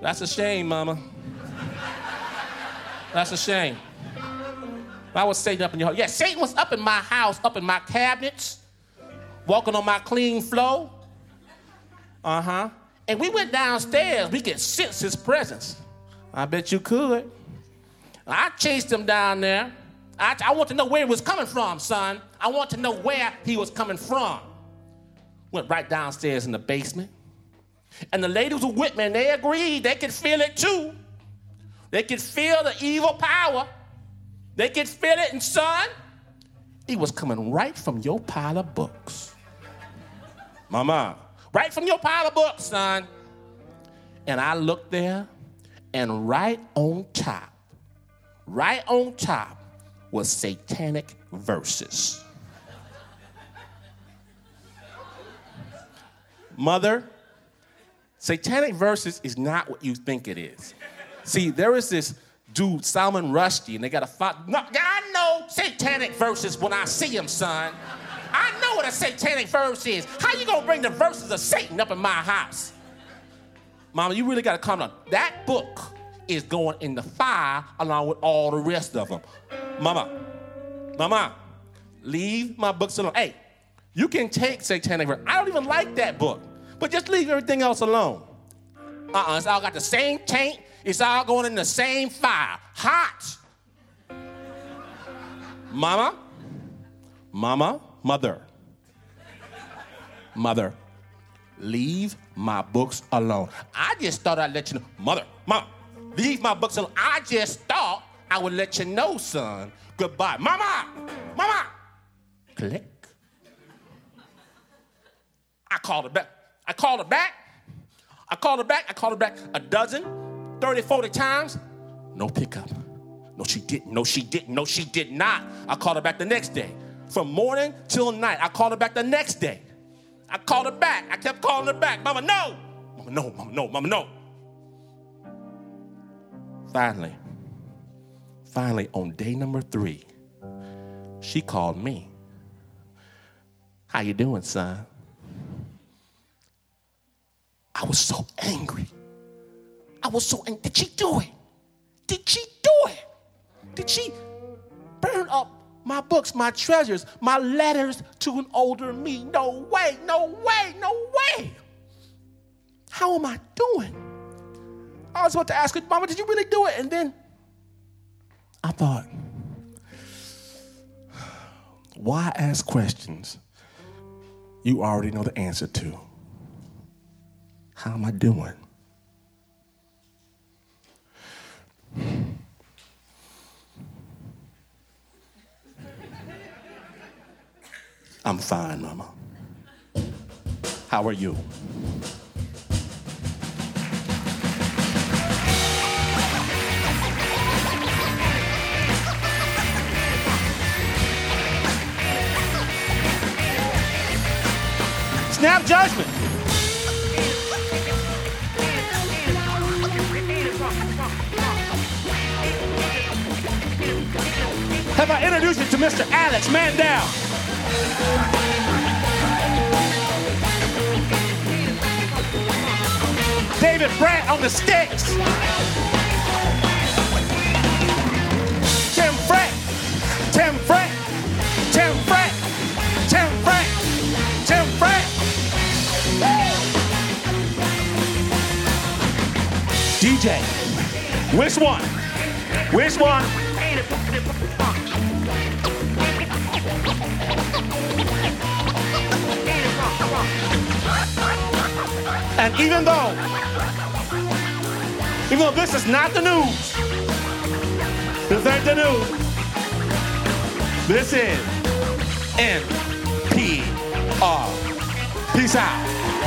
That's a shame, Mama. That's a shame. Why was Satan up in your house? Yeah, Satan was up in my house, up in my cabinets, walking on my clean floor. Uh-huh. And we went downstairs. We could sense his presence. I bet you could. I chased him down there. I, I want to know where he was coming from, son. I want to know where he was coming from. Went right downstairs in the basement. And the ladies were with me, and they agreed. They could feel it, too. They could feel the evil power. They could feel it, and son, he was coming right from your pile of books. Mama, right from your pile of books, son. And I looked there, and right on top, right on top was satanic verses. Mother, satanic verses is not what you think it is. See, there is this dude, Salman Rushdie, and they got a fight. No, I know satanic verses when I see them, son. I know what a satanic verse is. How you gonna bring the verses of Satan up in my house? Mama, you really gotta calm down. That book is going in the fire along with all the rest of them. Mama, Mama, leave my books alone. Hey, you can take satanic verse. I don't even like that book, but just leave everything else alone. Uh-uh, it's all got the same taint. It's all going in the same fire. Hot. Mama, Mama, Mother, Mother, leave my books alone. I just thought I'd let you know. Mother, Mama, leave my books alone. I just thought I would let you know, son. Goodbye. Mama, Mama. Click. I called her back. I called her back. I called her back. I called her back a dozen, thirty, forty times. No pickup. No, she didn't. No, she didn't. No, she did not. I called her back the next day. From morning till night. I called her back the next day. I called her back. I kept calling her back. Mama, no. Mama, no. Mama, no. Mama, no. Finally, finally, on day number three, she called me. How you doing, son? I was so angry. I was so angry. Did she do it? Did she do it? Did she burn up my books, my treasures, my letters to an older me? No way, no way, no way. How am I doing? I was about to ask her, Mama, did you really do it? And then I thought, why ask questions you already know the answer to? How am I doing? I'm fine, Mama. How are you? Snap judgment. Have I introduced you to Mister Alex Mandel? David Brandt on the sticks. Tim Frank. Tim Frank. Tim Frank. Tim Frank. Tim Frank. D J. Which one? Which one? And even though, even though this is not the news, this ain't the news, this is N P R. Peace out.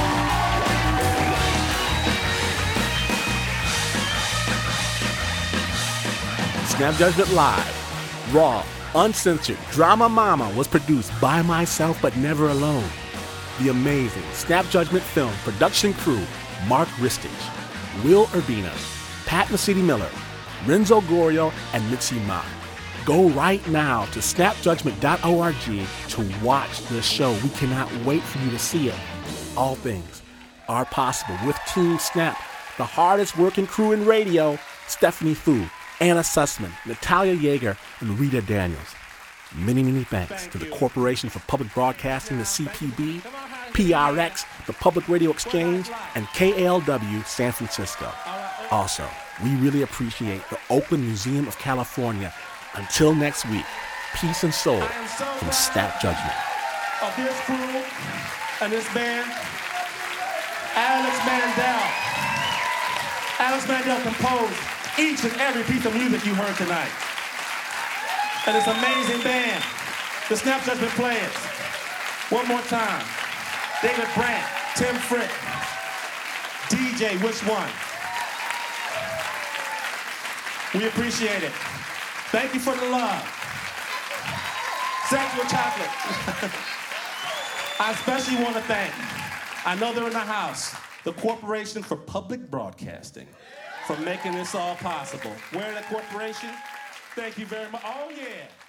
Snap Judgment Live, raw, uncensored, Drama Mama was produced by myself but never alone. The amazing Snap Judgment Film production crew, Mark Ristich, Will Urbina, Pat Mesiti-Miller, Renzo Gorio, and Mitzi Ma. Go right now to snap judgment dot org to watch the show. We cannot wait for you to see it. All things are possible with Team Snap, the hardest working crew in radio, Stephanie Fu, Anna Sussman, Natalia Yeager, and Rita Daniels. Many, many thanks Thank to the you. Corporation for Public Broadcasting, the C P B, P R X, the Public Radio Exchange, and K L W San Francisco. Also, we really appreciate the Oakland Museum of California. Until next week, peace and soul from Snap Judgment. Of this crew and this band, Alex Mandel. Alex Mandel composed each and every piece of music you heard tonight. And this amazing band, the Snap Judgment Players. One more time. David Brandt, Tim Frick, D J Which One. We appreciate it. Thank you for the love. Sex with chocolate. I especially want to thank, I know they're in the house, the Corporation for Public Broadcasting for making this all possible. We're the corporation. Thank you very much. Oh, yeah.